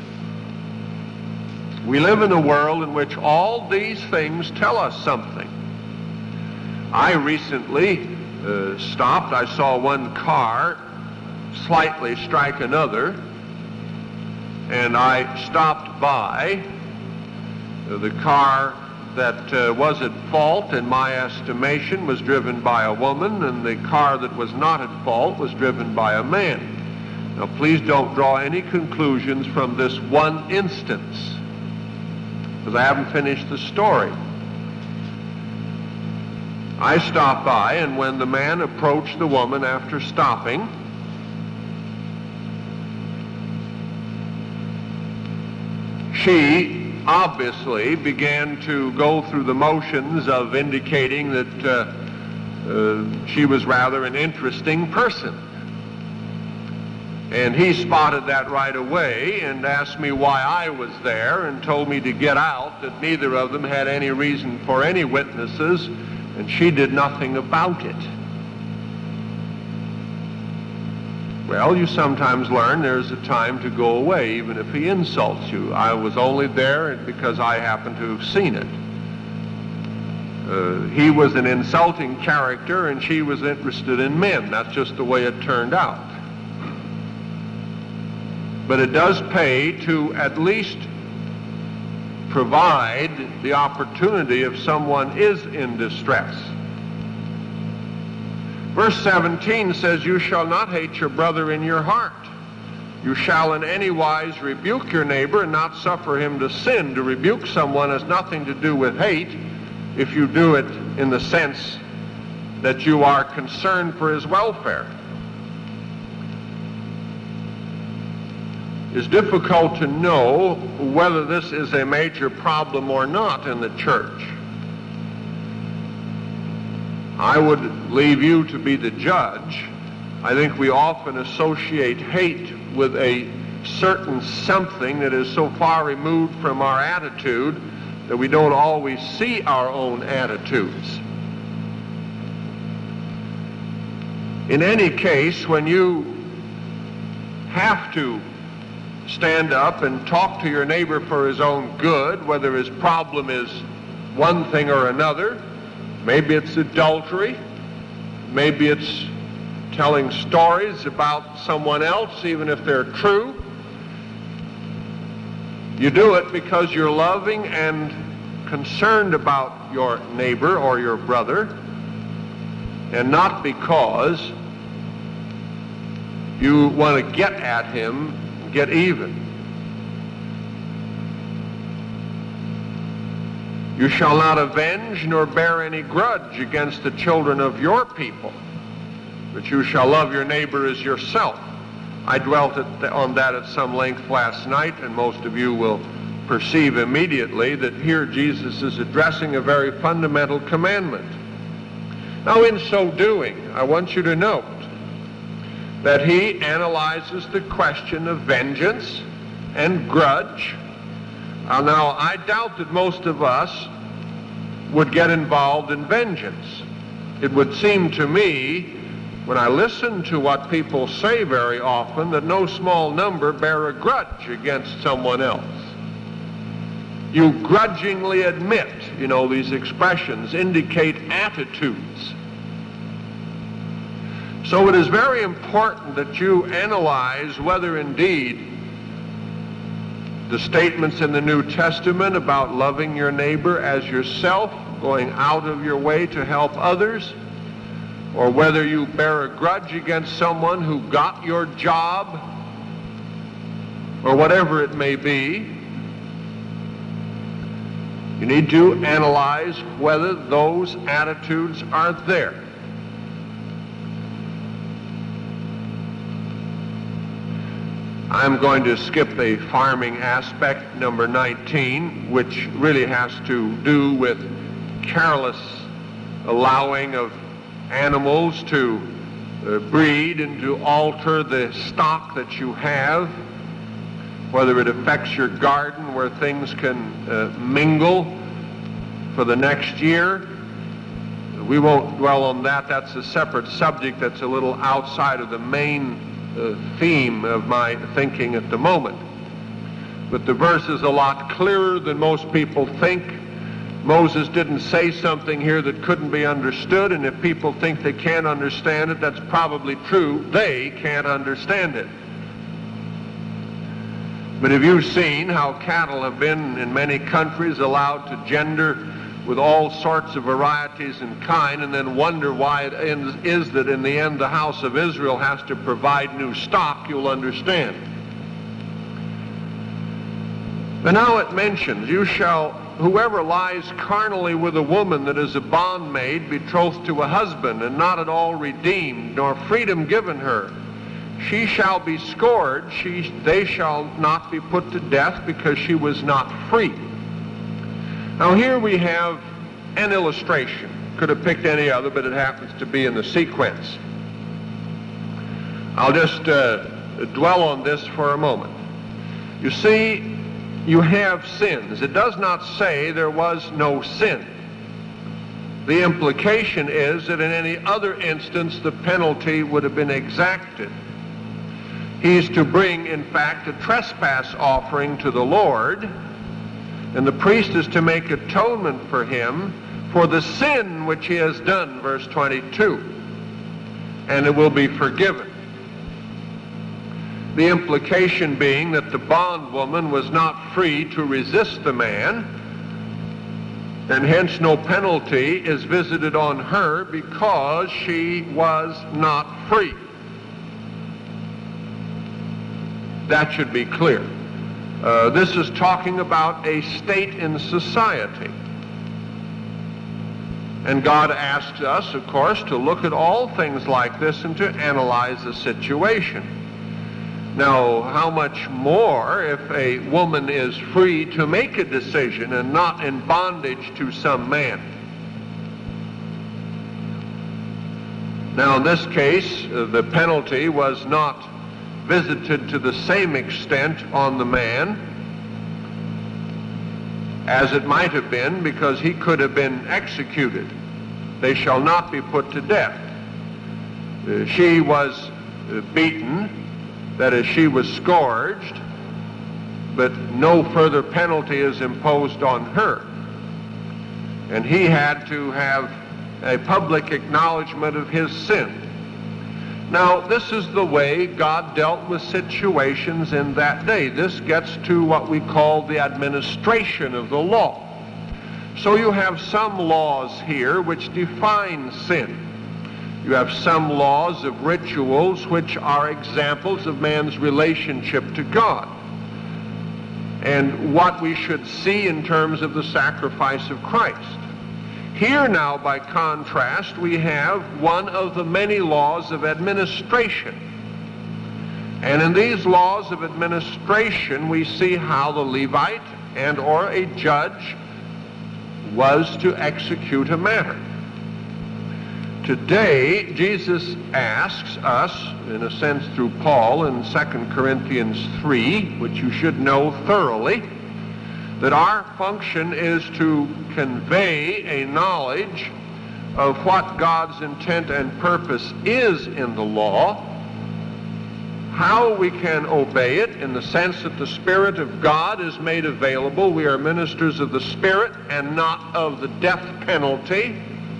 We live in a world in which all these things tell us something. I recently stopped. I saw one car slightly strike another, and I stopped by. The car that was at fault, in my estimation, was driven by a woman, and the car that was not at fault was driven by a man. Now, please don't draw any conclusions from this one instance, because I haven't finished the story. I stopped by, and when the man approached the woman after stopping, she obviously began to go through the motions of indicating that she was rather an interesting person. And he spotted that right away and asked me why I was there and told me to get out, that neither of them had any reason for any witnesses, and she did nothing about it. Well, you sometimes learn there's a time to go away, even if he insults you. I was only there because I happened to have seen it. He was an insulting character, and she was interested in men. That's just the way it turned out. But it does pay to at least provide the opportunity if someone is in distress. Verse 17 says, "You shall not hate your brother in your heart. You shall in any wise rebuke your neighbor and not suffer him to sin." To rebuke someone has nothing to do with hate if you do it in the sense that you are concerned for his welfare. It's difficult to know whether this is a major problem or not in the church. I would leave you to be the judge. I think we often associate hate with a certain something that is so far removed from our attitude that we don't always see our own attitudes. In any case, when you have to stand up and talk to your neighbor for his own good, whether his problem is one thing or another, maybe it's adultery, maybe it's telling stories about someone else, even if they're true. You do it because you're loving and concerned about your neighbor or your brother, and not because you want to get at him, get even. You shall not avenge nor bear any grudge against the children of your people, but you shall love your neighbor as yourself. I dwelt on that at some length last night, and most of you will perceive immediately that here Jesus is addressing a very fundamental commandment. Now, in so doing, I want you to note that he analyzes the question of vengeance and grudge. Now, I doubt that most of us would get involved in vengeance. It would seem to me, when I listen to what people say very often, that no small number bear a grudge against someone else. You grudgingly admit, these expressions indicate attitudes. So it is very important that you analyze whether indeed the statements in the New Testament about loving your neighbor as yourself, going out of your way to help others, or whether you bear a grudge against someone who got your job, or whatever it may be. You need to analyze whether those attitudes are there. I'm going to skip the farming aspect, number 19, which really has to do with careless allowing of animals to breed and to alter the stock that you have. whether it affects your garden where things can mingle for the next year. We won't dwell on that. That's a separate subject that's a little outside of the main theme of my thinking at the moment. But the verse is a lot clearer than most people think. Moses didn't say something here that couldn't be understood, and if people think they can't understand it, that's probably true. They can't understand it. But have you seen how cattle have been in many countries allowed to gender with all sorts of varieties and kind, and then wonder why it is that in the end the house of Israel has to provide new stock? You'll understand. But now it mentions, whoever lies carnally with a woman that is a bondmaid betrothed to a husband and not at all redeemed, nor freedom given her, she shall be scourged, they shall not be put to death, because she was not free. Now here we have an illustration. Could have picked any other, but it happens to be in the sequence. I'll just dwell on this for a moment. You see, you have sins. It does not say there was no sin. The implication is that in any other instance the penalty would have been exacted. He's to bring, in fact, a trespass offering to the Lord, and the priest is to make atonement for him for the sin which he has done, verse 22, and it will be forgiven. The implication being that the bondwoman was not free to resist the man, and hence no penalty is visited on her because she was not free. That should be clear. This is talking about a state in society. And God asks us, of course, to look at all things like this and to analyze the situation. Now, how much more if a woman is free to make a decision and not in bondage to some man? Now, in this case, the penalty was not visited to the same extent on the man as it might have been, because he could have been executed. They shall not be put to death. She was beaten, that is, she was scourged, but no further penalty is imposed on her. And he had to have a public acknowledgement of his sin. Now, this is the way God dealt with situations in that day. This gets to what we call the administration of the law. So you have some laws here which define sin. You have some laws of rituals which are examples of man's relationship to God, and what we should see in terms of the sacrifice of Christ. Here now, by contrast, we have one of the many laws of administration. And in these laws of administration, we see how the Levite and or a judge was to execute a matter. Today, Jesus asks us, in a sense through Paul in 2 Corinthians 3, which you should know thoroughly, that our function is to convey a knowledge of what God's intent and purpose is in the law, how we can obey it in the sense that the Spirit of God is made available. We are ministers of the Spirit and not of the death penalty.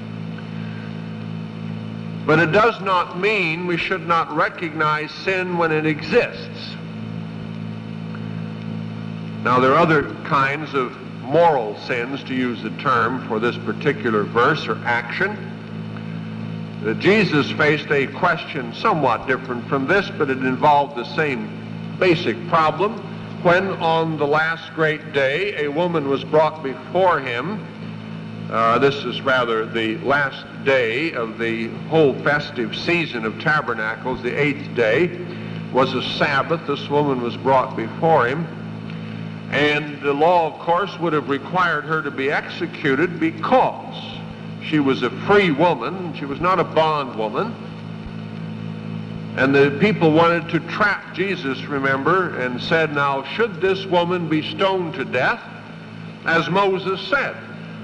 But it does not mean we should not recognize sin when it exists. Now, there are other kinds of moral sins, to use the term for this particular verse or action. Jesus faced a question somewhat different from this, but it involved the same basic problem. When on the last great day a woman was brought before him, this is rather the last day of the whole festive season of Tabernacles, the 8th day was a Sabbath. This woman was brought before him. And the law, of course, would have required her to be executed because she was a free woman. She was not a bondwoman. And the people wanted to trap Jesus, remember, and said, now, should this woman be stoned to death, as Moses said?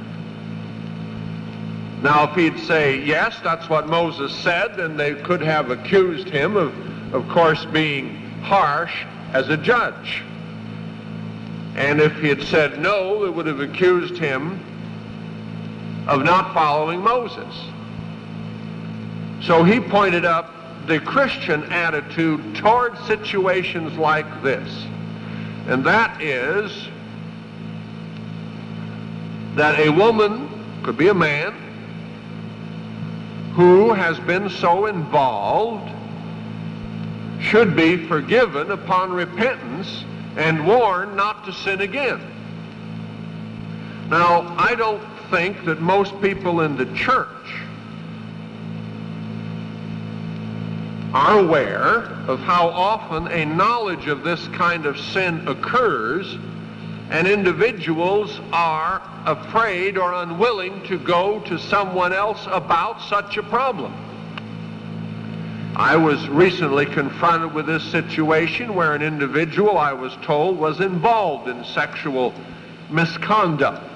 Now, if he'd say, yes, that's what Moses said, then they could have accused him of course, being harsh as a judge. And if he had said no, they would have accused him of not following Moses. So he pointed up the Christian attitude toward situations like this. And that is that a woman, could be a man, who has been so involved should be forgiven upon repentance and warned not to sin again. Now, I don't think that most people in the church are aware of how often a knowledge of this kind of sin occurs, and individuals are afraid or unwilling to go to someone else about such a problem. I was recently confronted with this situation where an individual, I was told, was involved in sexual misconduct.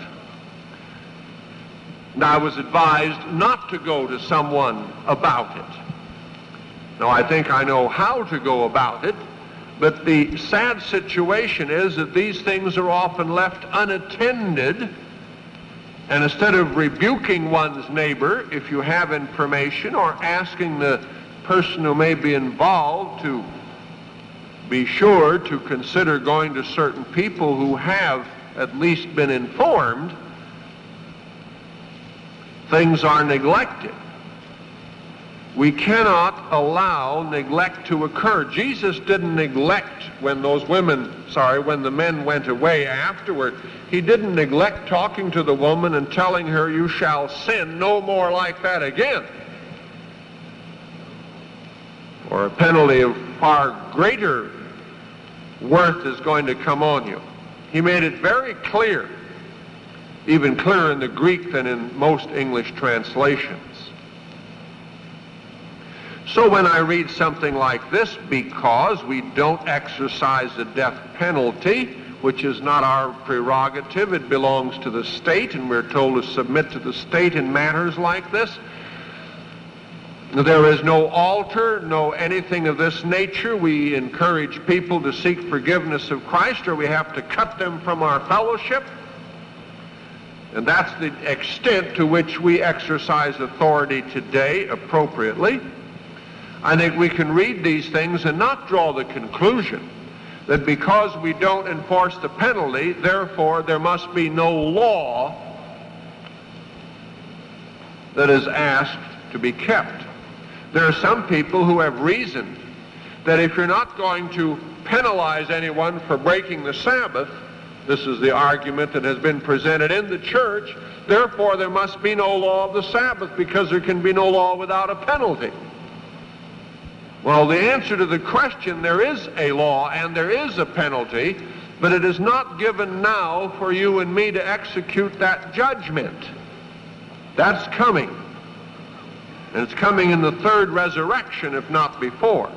And I was advised not to go to someone about it. Now, I think I know how to go about it, but the sad situation is that these things are often left unattended, and instead of rebuking one's neighbor, if you have information, or asking the person who may be involved to be sure to consider going to certain people who have at least been informed, things are neglected. We cannot allow neglect to occur. Jesus didn't neglect when when the men went away afterward. He didn't neglect talking to the woman and telling her, you shall sin no more like that again, or a penalty of far greater worth is going to come on you. He made it very clear, even clearer in the Greek than in most English translations. So when I read something like this, because we don't exercise the death penalty, which is not our prerogative, it belongs to the state, and we're told to submit to the state in matters like this. There is no altar, no anything of this nature. We encourage people to seek forgiveness of Christ, or we have to cut them from our fellowship. And that's the extent to which we exercise authority today appropriately. I think we can read these things and not draw the conclusion that because we don't enforce the penalty, therefore there must be no law that is asked to be kept. There are some people who have reasoned that if you're not going to penalize anyone for breaking the Sabbath, this is the argument that has been presented in the church, therefore there must be no law of the Sabbath because there can be no law without a penalty. Well, the answer to the question, there is a law and there is a penalty, but it is not given now for you and me to execute that judgment. That's coming. And it's coming in the third resurrection, if not before.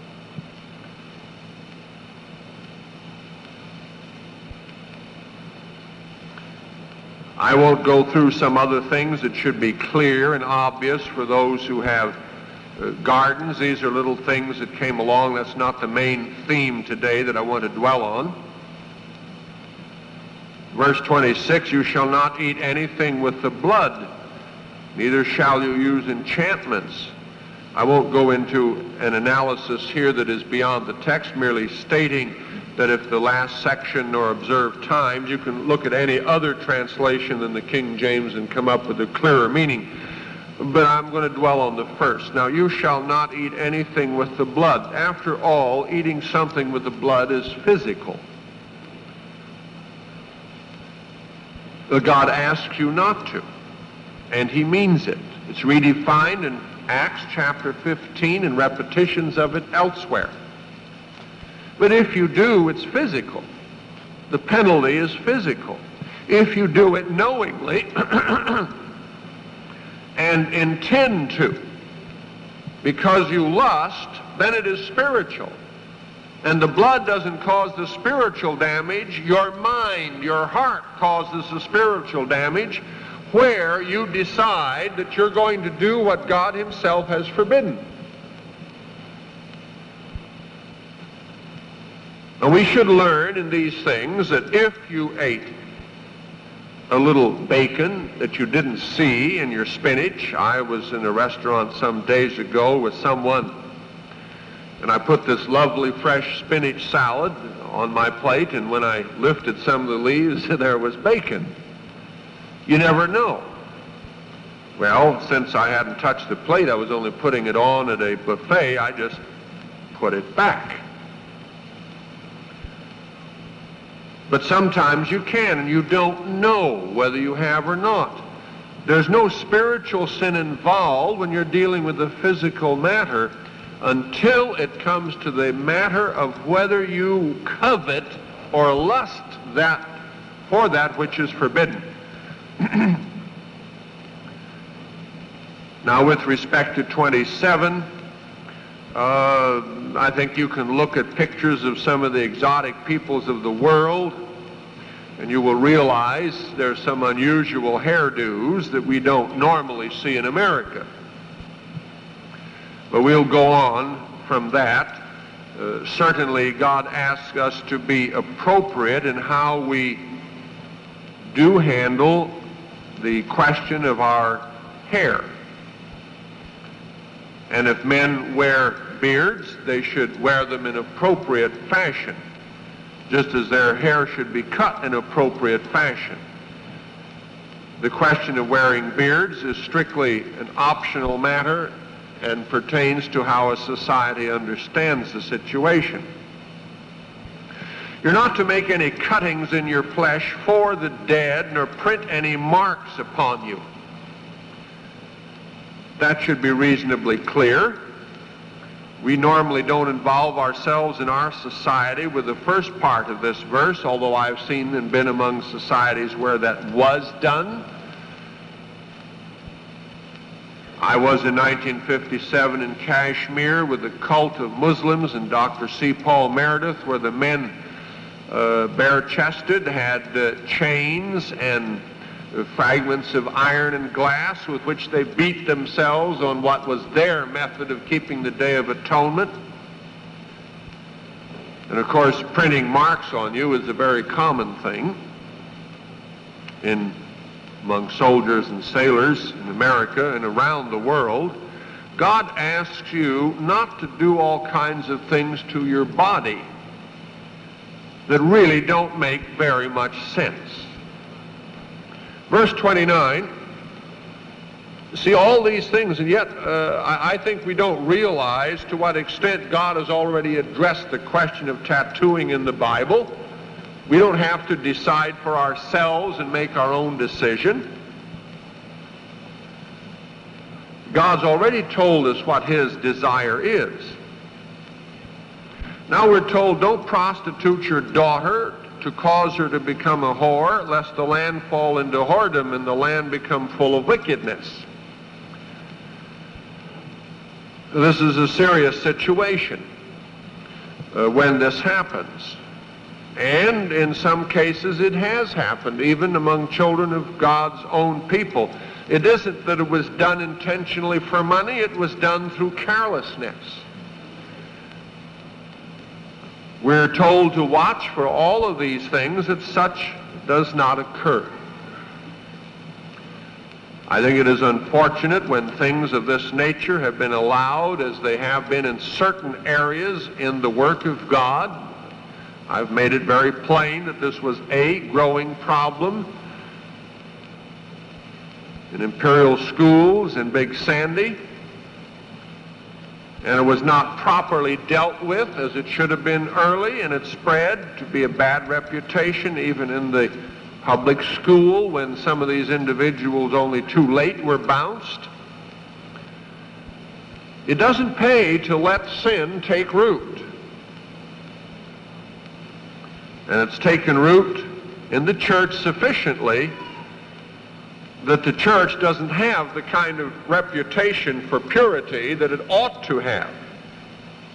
I won't go through some other things that should be clear and obvious for those who have gardens. These are little things that came along. That's not the main theme today that I want to dwell on. Verse 26, you shall not eat anything with the blood, neither shall you use enchantments. I won't go into an analysis here that is beyond the text, merely stating that if the last section nor observed times, you can look at any other translation than the King James and come up with a clearer meaning. But I'm going to dwell on the first. Now, you shall not eat anything with the blood. After all, eating something with the blood is physical. God asks you not to, and he means it. It's redefined in Acts chapter 15 and repetitions of it elsewhere. But if you do, it's physical. The penalty is physical. If you do it knowingly and intend to, because you lust, then it is spiritual. And the blood doesn't cause the spiritual damage. Your mind, your heart causes the spiritual damage, where you decide that you're going to do what God himself has forbidden. And we should learn in these things that if you ate a little bacon that you didn't see in your spinach. I was in a restaurant some days ago with someone, and I put this lovely fresh spinach salad on my plate, and when I lifted some of the leaves, there was bacon. You never know. Well, since I hadn't touched the plate, I was only putting it on at a buffet, I just put it back. But sometimes you can, and you don't know whether you have or not. There's no spiritual sin involved when you're dealing with the physical matter until it comes to the matter of whether you covet or lust for that which is forbidden. Now, with respect to 27, I think you can look at pictures of some of the exotic peoples of the world, and you will realize there's some unusual hairdos that we don't normally see in America. But we'll go on from that. Certainly, God asks us to be appropriate in how we do handle the question of our hair. And if men wear beards, they should wear them in appropriate fashion, just as their hair should be cut in appropriate fashion. The question of wearing beards is strictly an optional matter and pertains to how a society understands the situation. You're not to make any cuttings in your flesh for the dead, nor print any marks upon you. That should be reasonably clear. We normally don't involve ourselves in our society with the first part of this verse, although I've seen and been among societies where that was done. I was in 1957 in Kashmir with the cult of Muslims and Dr. C. Paul Meredith, where the men bare-chested had chains and fragments of iron and glass with which they beat themselves on what was their method of keeping the Day of Atonement. And of course, printing marks on you is a very common thing among soldiers and sailors in America and around the world. God asks you not to do all kinds of things to your body that really don't make very much sense. Verse 29, see all these things, and yet I think we don't realize to what extent God has already addressed the question of tattooing in the Bible. We don't have to decide for ourselves and make our own decision. God's already told us what his desire is. Now we're told, don't prostitute your daughter to cause her to become a whore, lest the land fall into whoredom and the land become full of wickedness. This is a serious situation when this happens. And in some cases it has happened, even among children of God's own people. It isn't that it was done intentionally for money, it was done through carelessness. We're told to watch for all of these things that such does not occur. I think it is unfortunate when things of this nature have been allowed, as they have been in certain areas in the work of God. I've made it very plain that this was a growing problem in Imperial schools in Big Sandy, and it was not properly dealt with as it should have been early, and it spread to be a bad reputation even in the public school when some of these individuals only too late were bounced. It doesn't pay to let sin take root. And it's taken root in the church sufficiently that the church doesn't have the kind of reputation for purity that it ought to have.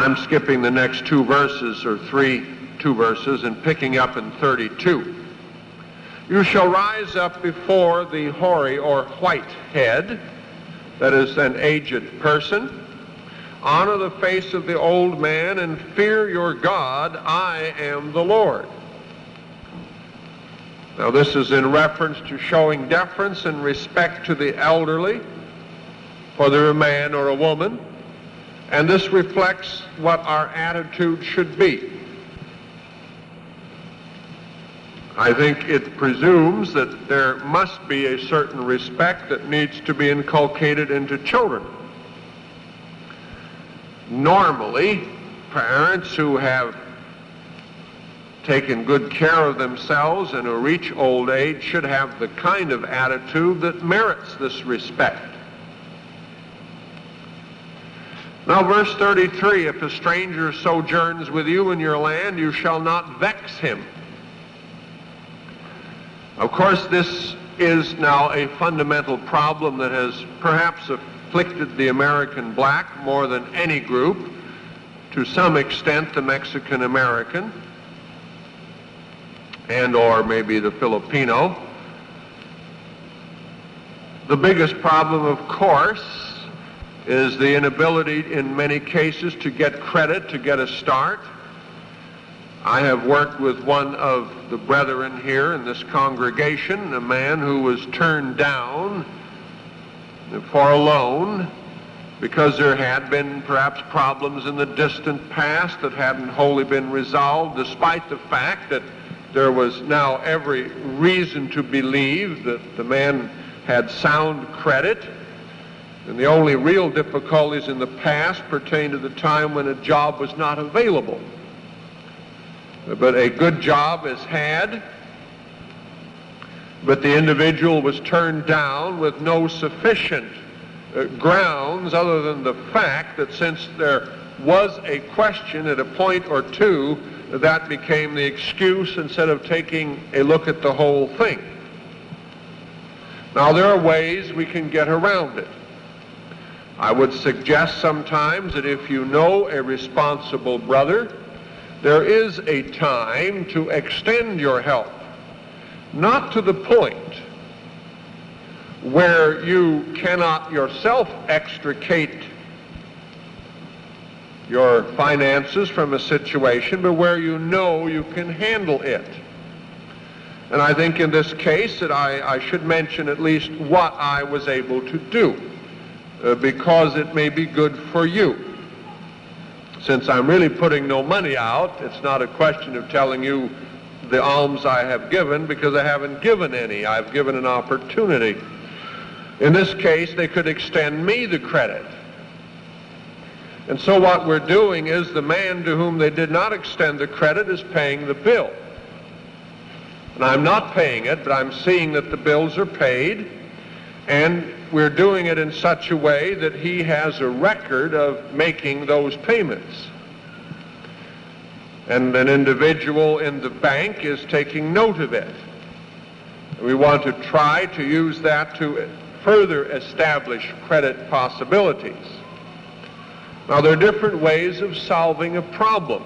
I'm skipping the next two verses, or two verses, and picking up in 32. You shall rise up before the hoary or white head, that is an aged person. Honor the face of the old man and fear your God. I am the Lord. Now this is in reference to showing deference and respect to the elderly, whether a man or a woman, and this reflects what our attitude should be. I think it presumes that there must be a certain respect that needs to be inculcated into children. Normally, parents who have taken good care of themselves and who reach old age should have the kind of attitude that merits this respect. Now, verse 33, if a stranger sojourns with you in your land, you shall not vex him. Of course, this is now a fundamental problem that has perhaps afflicted the American black more than any group, to some extent the Mexican American, and or maybe the Filipino. The biggest problem, of course, is the inability in many cases to get credit, to get a start. I have worked with one of the brethren here in this congregation, a man who was turned down for a loan because there had been perhaps problems in the distant past that hadn't wholly been resolved, despite the fact that there was now every reason to believe that the man had sound credit. And the only real difficulties in the past pertain to the time when a job was not available. But a good job is had, but the individual was turned down with no sufficient grounds other than the fact that since there was a question at a point or two, that became the excuse instead of taking a look at the whole thing. Now, there are ways we can get around it. I would suggest sometimes that if you know a responsible brother, there is a time to extend your help, not to the point where you cannot yourself extricate your finances from a situation, but where you know you can handle it. And I think in this case that I should mention at least what I was able to do, because it may be good for you. Since I'm really putting no money out, it's not a question of telling you the alms I have given, because I haven't given any. I've given an opportunity. In this case, they could extend me the credit. And so what we're doing is the man to whom they did not extend the credit is paying the bill. And I'm not paying it, but I'm seeing that the bills are paid, and we're doing it in such a way that he has a record of making those payments. And an individual in the bank is taking note of it. We want to try to use that to further establish credit possibilities. Now, there are different ways of solving a problem.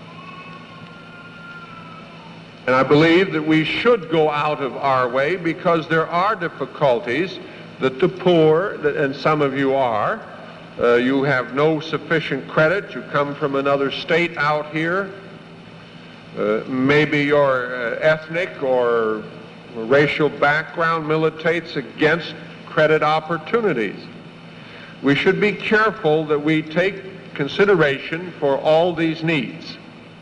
And I believe that we should go out of our way, because there are difficulties that the poor, and some of you are, you have no sufficient credit, you come from another state out here, maybe your ethnic or racial background militates against credit opportunities. We should be careful that we take consideration for all these needs.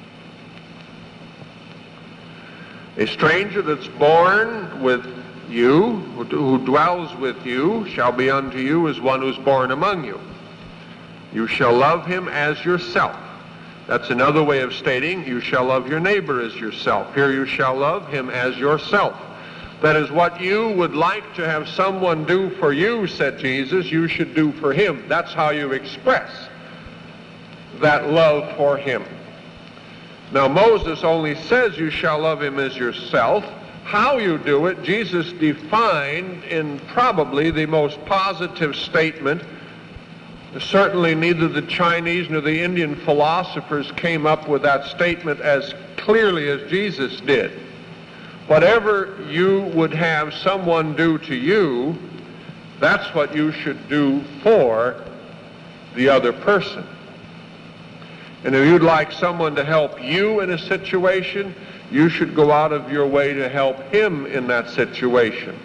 A stranger that's born with you, who dwells with you, shall be unto you as one who's born among you. You shall love him as yourself. That's another way of stating you shall love your neighbor as yourself. Here, you shall love him as yourself. That is what you would like to have someone do for you, said Jesus, you should do for him. That's how you express that love for him. Now, Moses only says you shall love him as yourself. How you do it, Jesus defined in probably the most positive statement Certainly neither the Chinese nor the Indian philosophers came up with that statement as clearly as Jesus did. Whatever you would have someone do to you, that's what you should do for the other person. And if you'd like someone to help you in a situation, you should go out of your way to help him in that situation.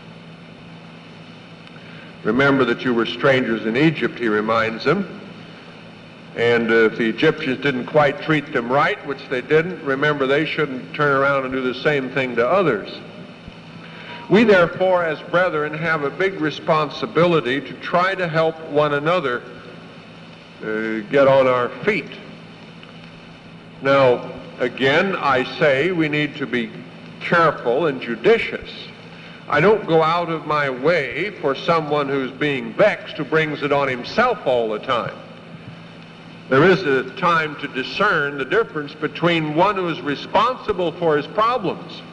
Remember that you were strangers in Egypt, he reminds them. And if the Egyptians didn't quite treat them right, which they didn't, remember they shouldn't turn around and do the same thing to others. We therefore, as brethren, have a big responsibility to try to help one another get on our feet. Now, again, I say we need to be careful and judicious. I don't go out of my way for someone who's being vexed who brings it on himself all the time. There is a time to discern the difference between one who is responsible for his problems.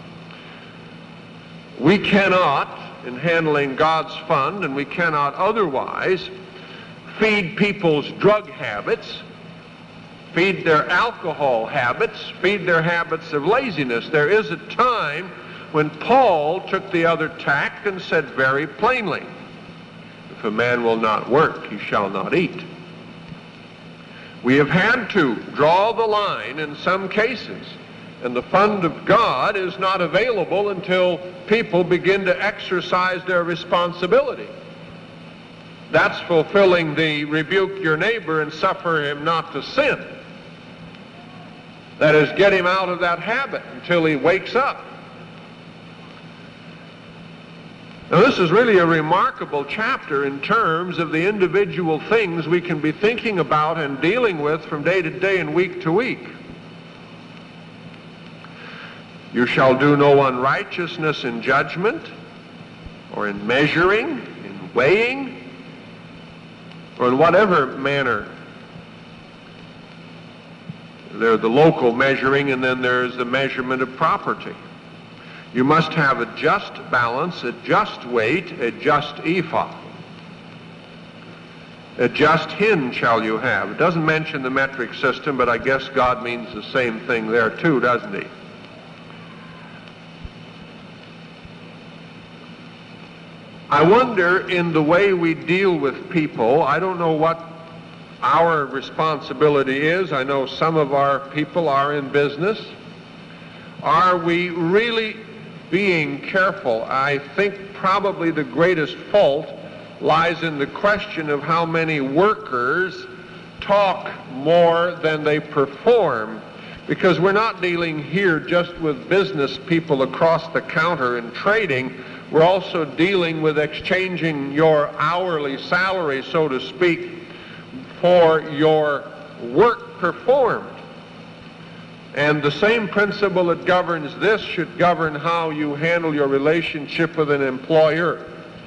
We cannot, in handling God's fund, and we cannot otherwise, feed people's drug habits, feed their alcohol habits, feed their habits of laziness. There is a time when Paul took the other tack and said very plainly, if a man will not work, he shall not eat. We have had to draw the line in some cases, and the fund of God is not available until people begin to exercise their responsibility. That's fulfilling the rebuke your neighbor and suffer him not to sin. That is, get him out of that habit until he wakes up. Now, this is really a remarkable chapter in terms of the individual things we can be thinking about and dealing with from day to day and week to week. You shall do no unrighteousness in judgment, or in measuring, in weighing, or in whatever manner. There's the local measuring, and then there's the measurement of property. You must have a just balance, a just weight, a just ephah. A just hin shall you have. It doesn't mention the metric system, but I guess God means the same thing there too, doesn't he? I wonder, in the way we deal with people, I don't know what our responsibility is. I know some of our people are in business. Are we really being careful? I think probably the greatest fault lies in the question of how many workers talk more than they perform, because we're not dealing here just with business people across the counter and trading. We're also dealing with exchanging your hourly salary, so to speak, for your work performed. And the same principle that governs this should govern how you handle your relationship with an employer.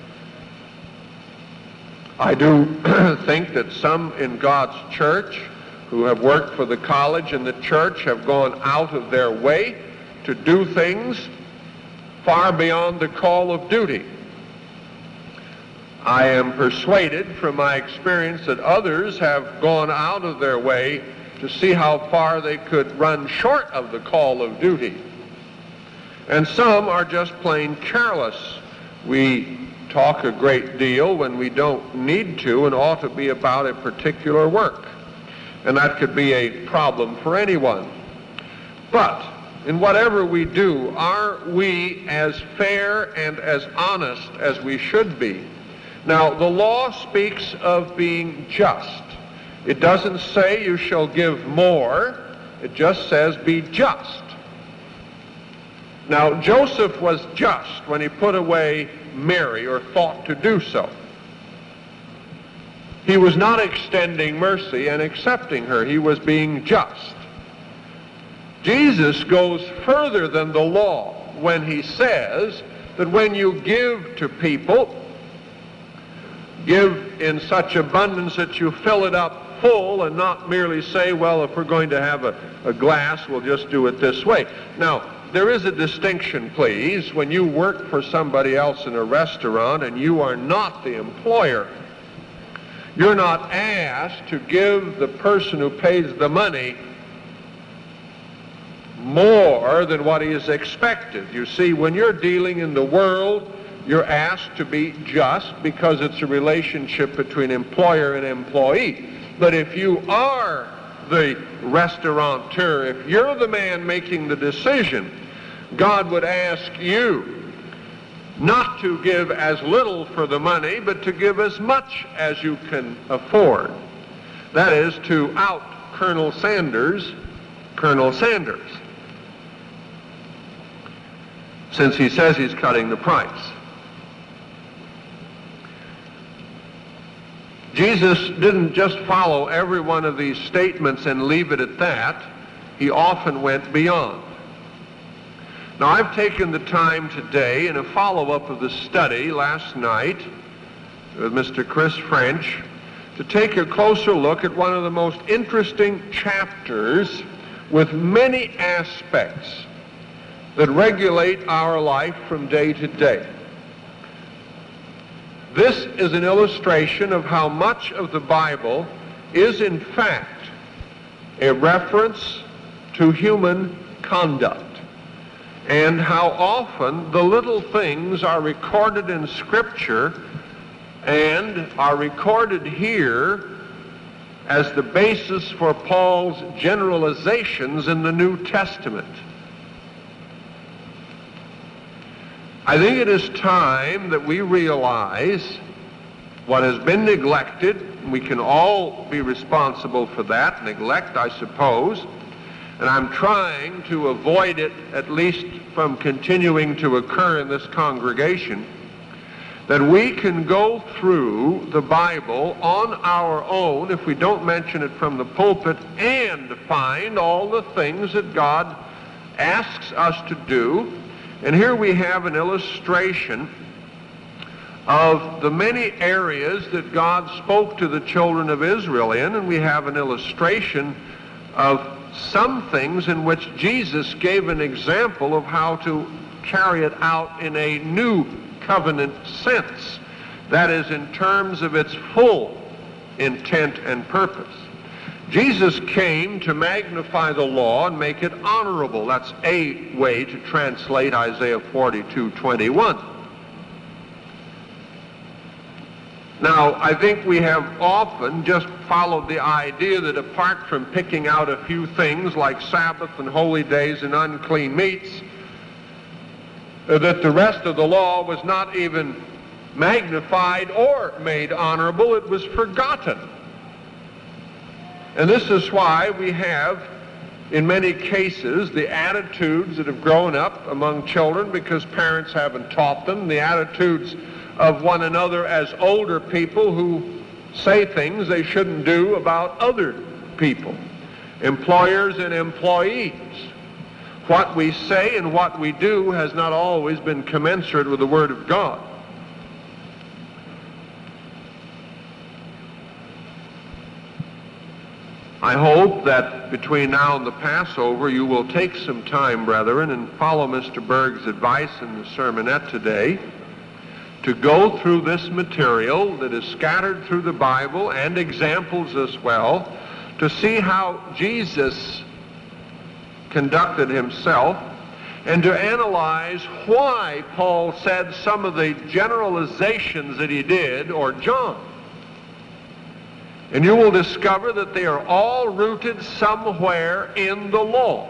I do think that some in God's church who have worked for the college and the church have gone out of their way to do things far beyond the call of duty. I am persuaded from my experience that others have gone out of their way to see how far they could run short of the call of duty. And some are just plain careless. We talk a great deal when we don't need to and ought to be about a particular work. And that could be a problem for anyone. But in whatever we do, are we as fair and as honest as we should be? Now, the law speaks of being just. It doesn't say you shall give more. It just says be just. Now, Joseph was just when he put away Mary, or thought to do so. He was not extending mercy and accepting her. He was being just. Jesus goes further than the law when he says that when you give to people, give in such abundance that you fill it up full, and not merely say, well, if we're going to have a glass, we'll just do it this way. Now, there is a distinction, please. When you work for somebody else in a restaurant and you are not the employer, You're not asked to give the person who pays the money more than what he is expected. You see, when you're dealing in the world, you're asked to be just because it's a relationship between employer and employee. But if you are the restaurateur, if you're the man making the decision, God would ask you not to give as little for the money, but to give as much as you can afford. That is, to out Colonel Sanders, since he says he's cutting the price. Jesus didn't just follow every one of these statements and leave it at that. He often went beyond. Now, I've taken the time today in a follow-up of the study last night with Mr. Chris French to take a closer look at one of the most interesting chapters with many aspects that regulate our life from day to day. This is an illustration of how much of the Bible is in fact a reference to human conduct, and how often the little things are recorded in Scripture and are recorded here as the basis for Paul's generalizations in the New Testament. I think it is time that we realize what has been neglected. We can all be responsible for that neglect, I suppose, and I'm trying to avoid it, at least from continuing to occur in this congregation, that we can go through the Bible on our own, if we don't mention it from the pulpit, and find all the things that God asks us to do. And here we have an illustration of the many areas that God spoke to the children of Israel in, and we have an illustration of some things in which Jesus gave an example of how to carry it out in a new covenant sense. That is, in terms of its full intent and purpose. Jesus came to magnify the law and make it honorable. That's a way to translate Isaiah 42:21. Now, I think we have often just followed the idea that apart from picking out a few things like Sabbath and holy days and unclean meats, that the rest of the law was not even magnified or made honorable. It was forgotten. And this is why we have, in many cases, the attitudes that have grown up among children because parents haven't taught them, the attitudes of one another as older people who say things they shouldn't do about other people, employers and employees. What we say and what we do has not always been commensurate with the Word of God. I hope that between now and the Passover you will take some time, brethren, and follow Mr. Berg's advice in the sermonette today to go through this material that is scattered through the Bible and examples as well, to see how Jesus conducted himself and to analyze why Paul said some of the generalizations that he did, or John. And you will discover that they are all rooted somewhere in the law.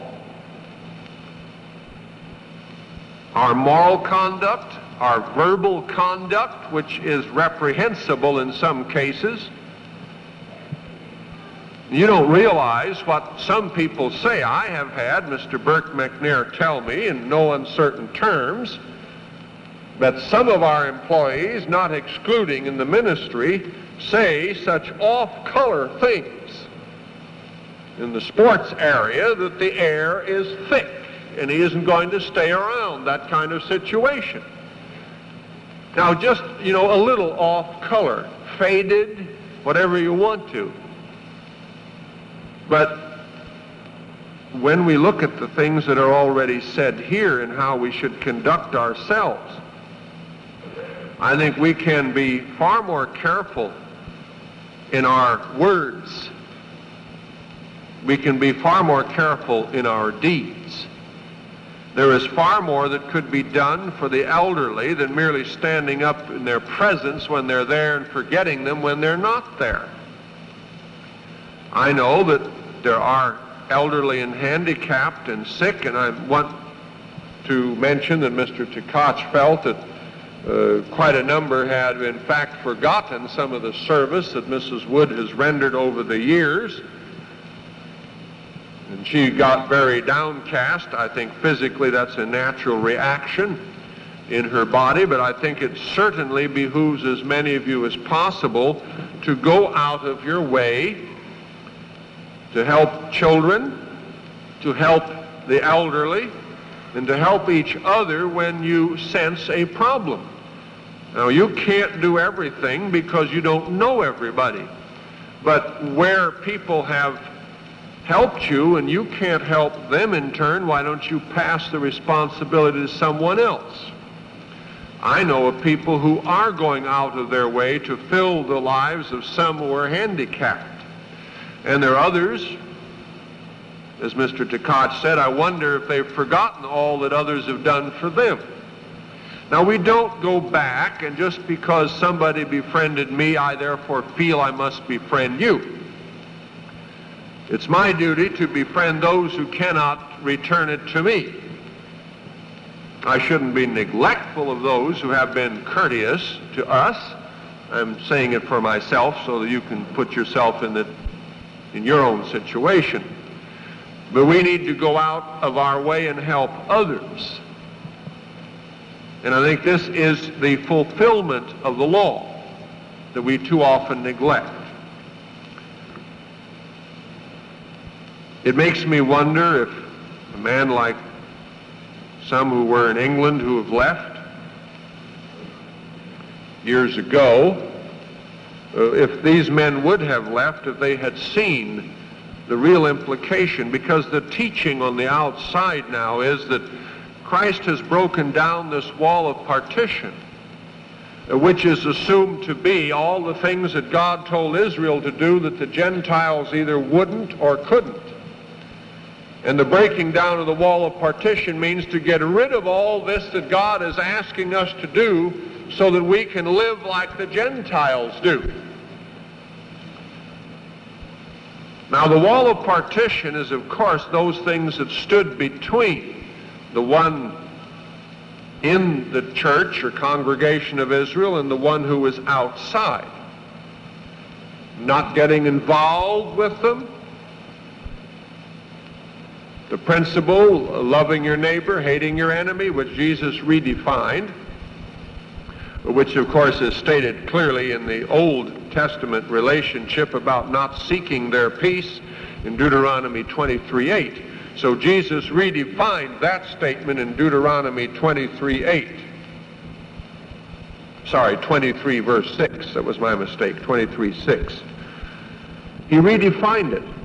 Our moral conduct, our verbal conduct, which is reprehensible in some cases. You don't realize what some people say. I have had Mr. Burke McNair tell me in no uncertain terms that some of our employees, not excluding in the ministry, say such off-color things in the sports area that the air is thick and he isn't going to stay around that kind of situation. Now, just, a little off-color, faded, whatever you want to. But when we look at the things that are already said here and how we should conduct ourselves, I think we can be far more careful in our words. We can be far more careful in our deeds. There is far more that could be done for the elderly than merely standing up in their presence when they're there and forgetting them when they're not there. I know that there are elderly and handicapped and sick, and I want to mention that Mr. Tkach felt that quite a number had in fact forgotten some of the service that Mrs. Wood has rendered over the years. And she got very downcast. I think physically that's a natural reaction in her body, but I think it certainly behooves as many of you as possible to go out of your way to help children, to help the elderly, and to help each other when you sense a problem. Now, you can't do everything because you don't know everybody, but where people have helped you and you can't help them in turn, why don't you pass the responsibility to someone else? I know of people who are going out of their way to fill the lives of some who are handicapped. And there are others, as Mr. Tkach said, I wonder if they've forgotten all that others have done for them. Now, we don't go back and just because somebody befriended me, I therefore feel I must befriend you. It's my duty to befriend those who cannot return it to me. I shouldn't be neglectful of those who have been courteous to us. I'm saying it for myself so that you can put yourself in your own situation. But we need to go out of our way and help others. And I think this is the fulfillment of the law that we too often neglect. It makes me wonder if a man like some who were in England who have left years ago, if these men would have left, if they had seen the real implication, because the teaching on the outside now is that Christ has broken down this wall of partition, which is assumed to be all the things that God told Israel to do that the Gentiles either wouldn't or couldn't. And the breaking down of the wall of partition means to get rid of all this that God is asking us to do so that we can live like the Gentiles do. Now, the wall of partition is, of course, those things that stood between the one in the church or congregation of Israel and the one who was outside. Not getting involved with them. The principle, loving your neighbor, hating your enemy, which Jesus redefined, which of course is stated clearly in the Old Testament relationship about not seeking their peace in Deuteronomy 23:8. So Jesus redefined that statement in Deuteronomy 23:8. Sorry, 23 verse 6. That was my mistake, 23:6. He redefined it.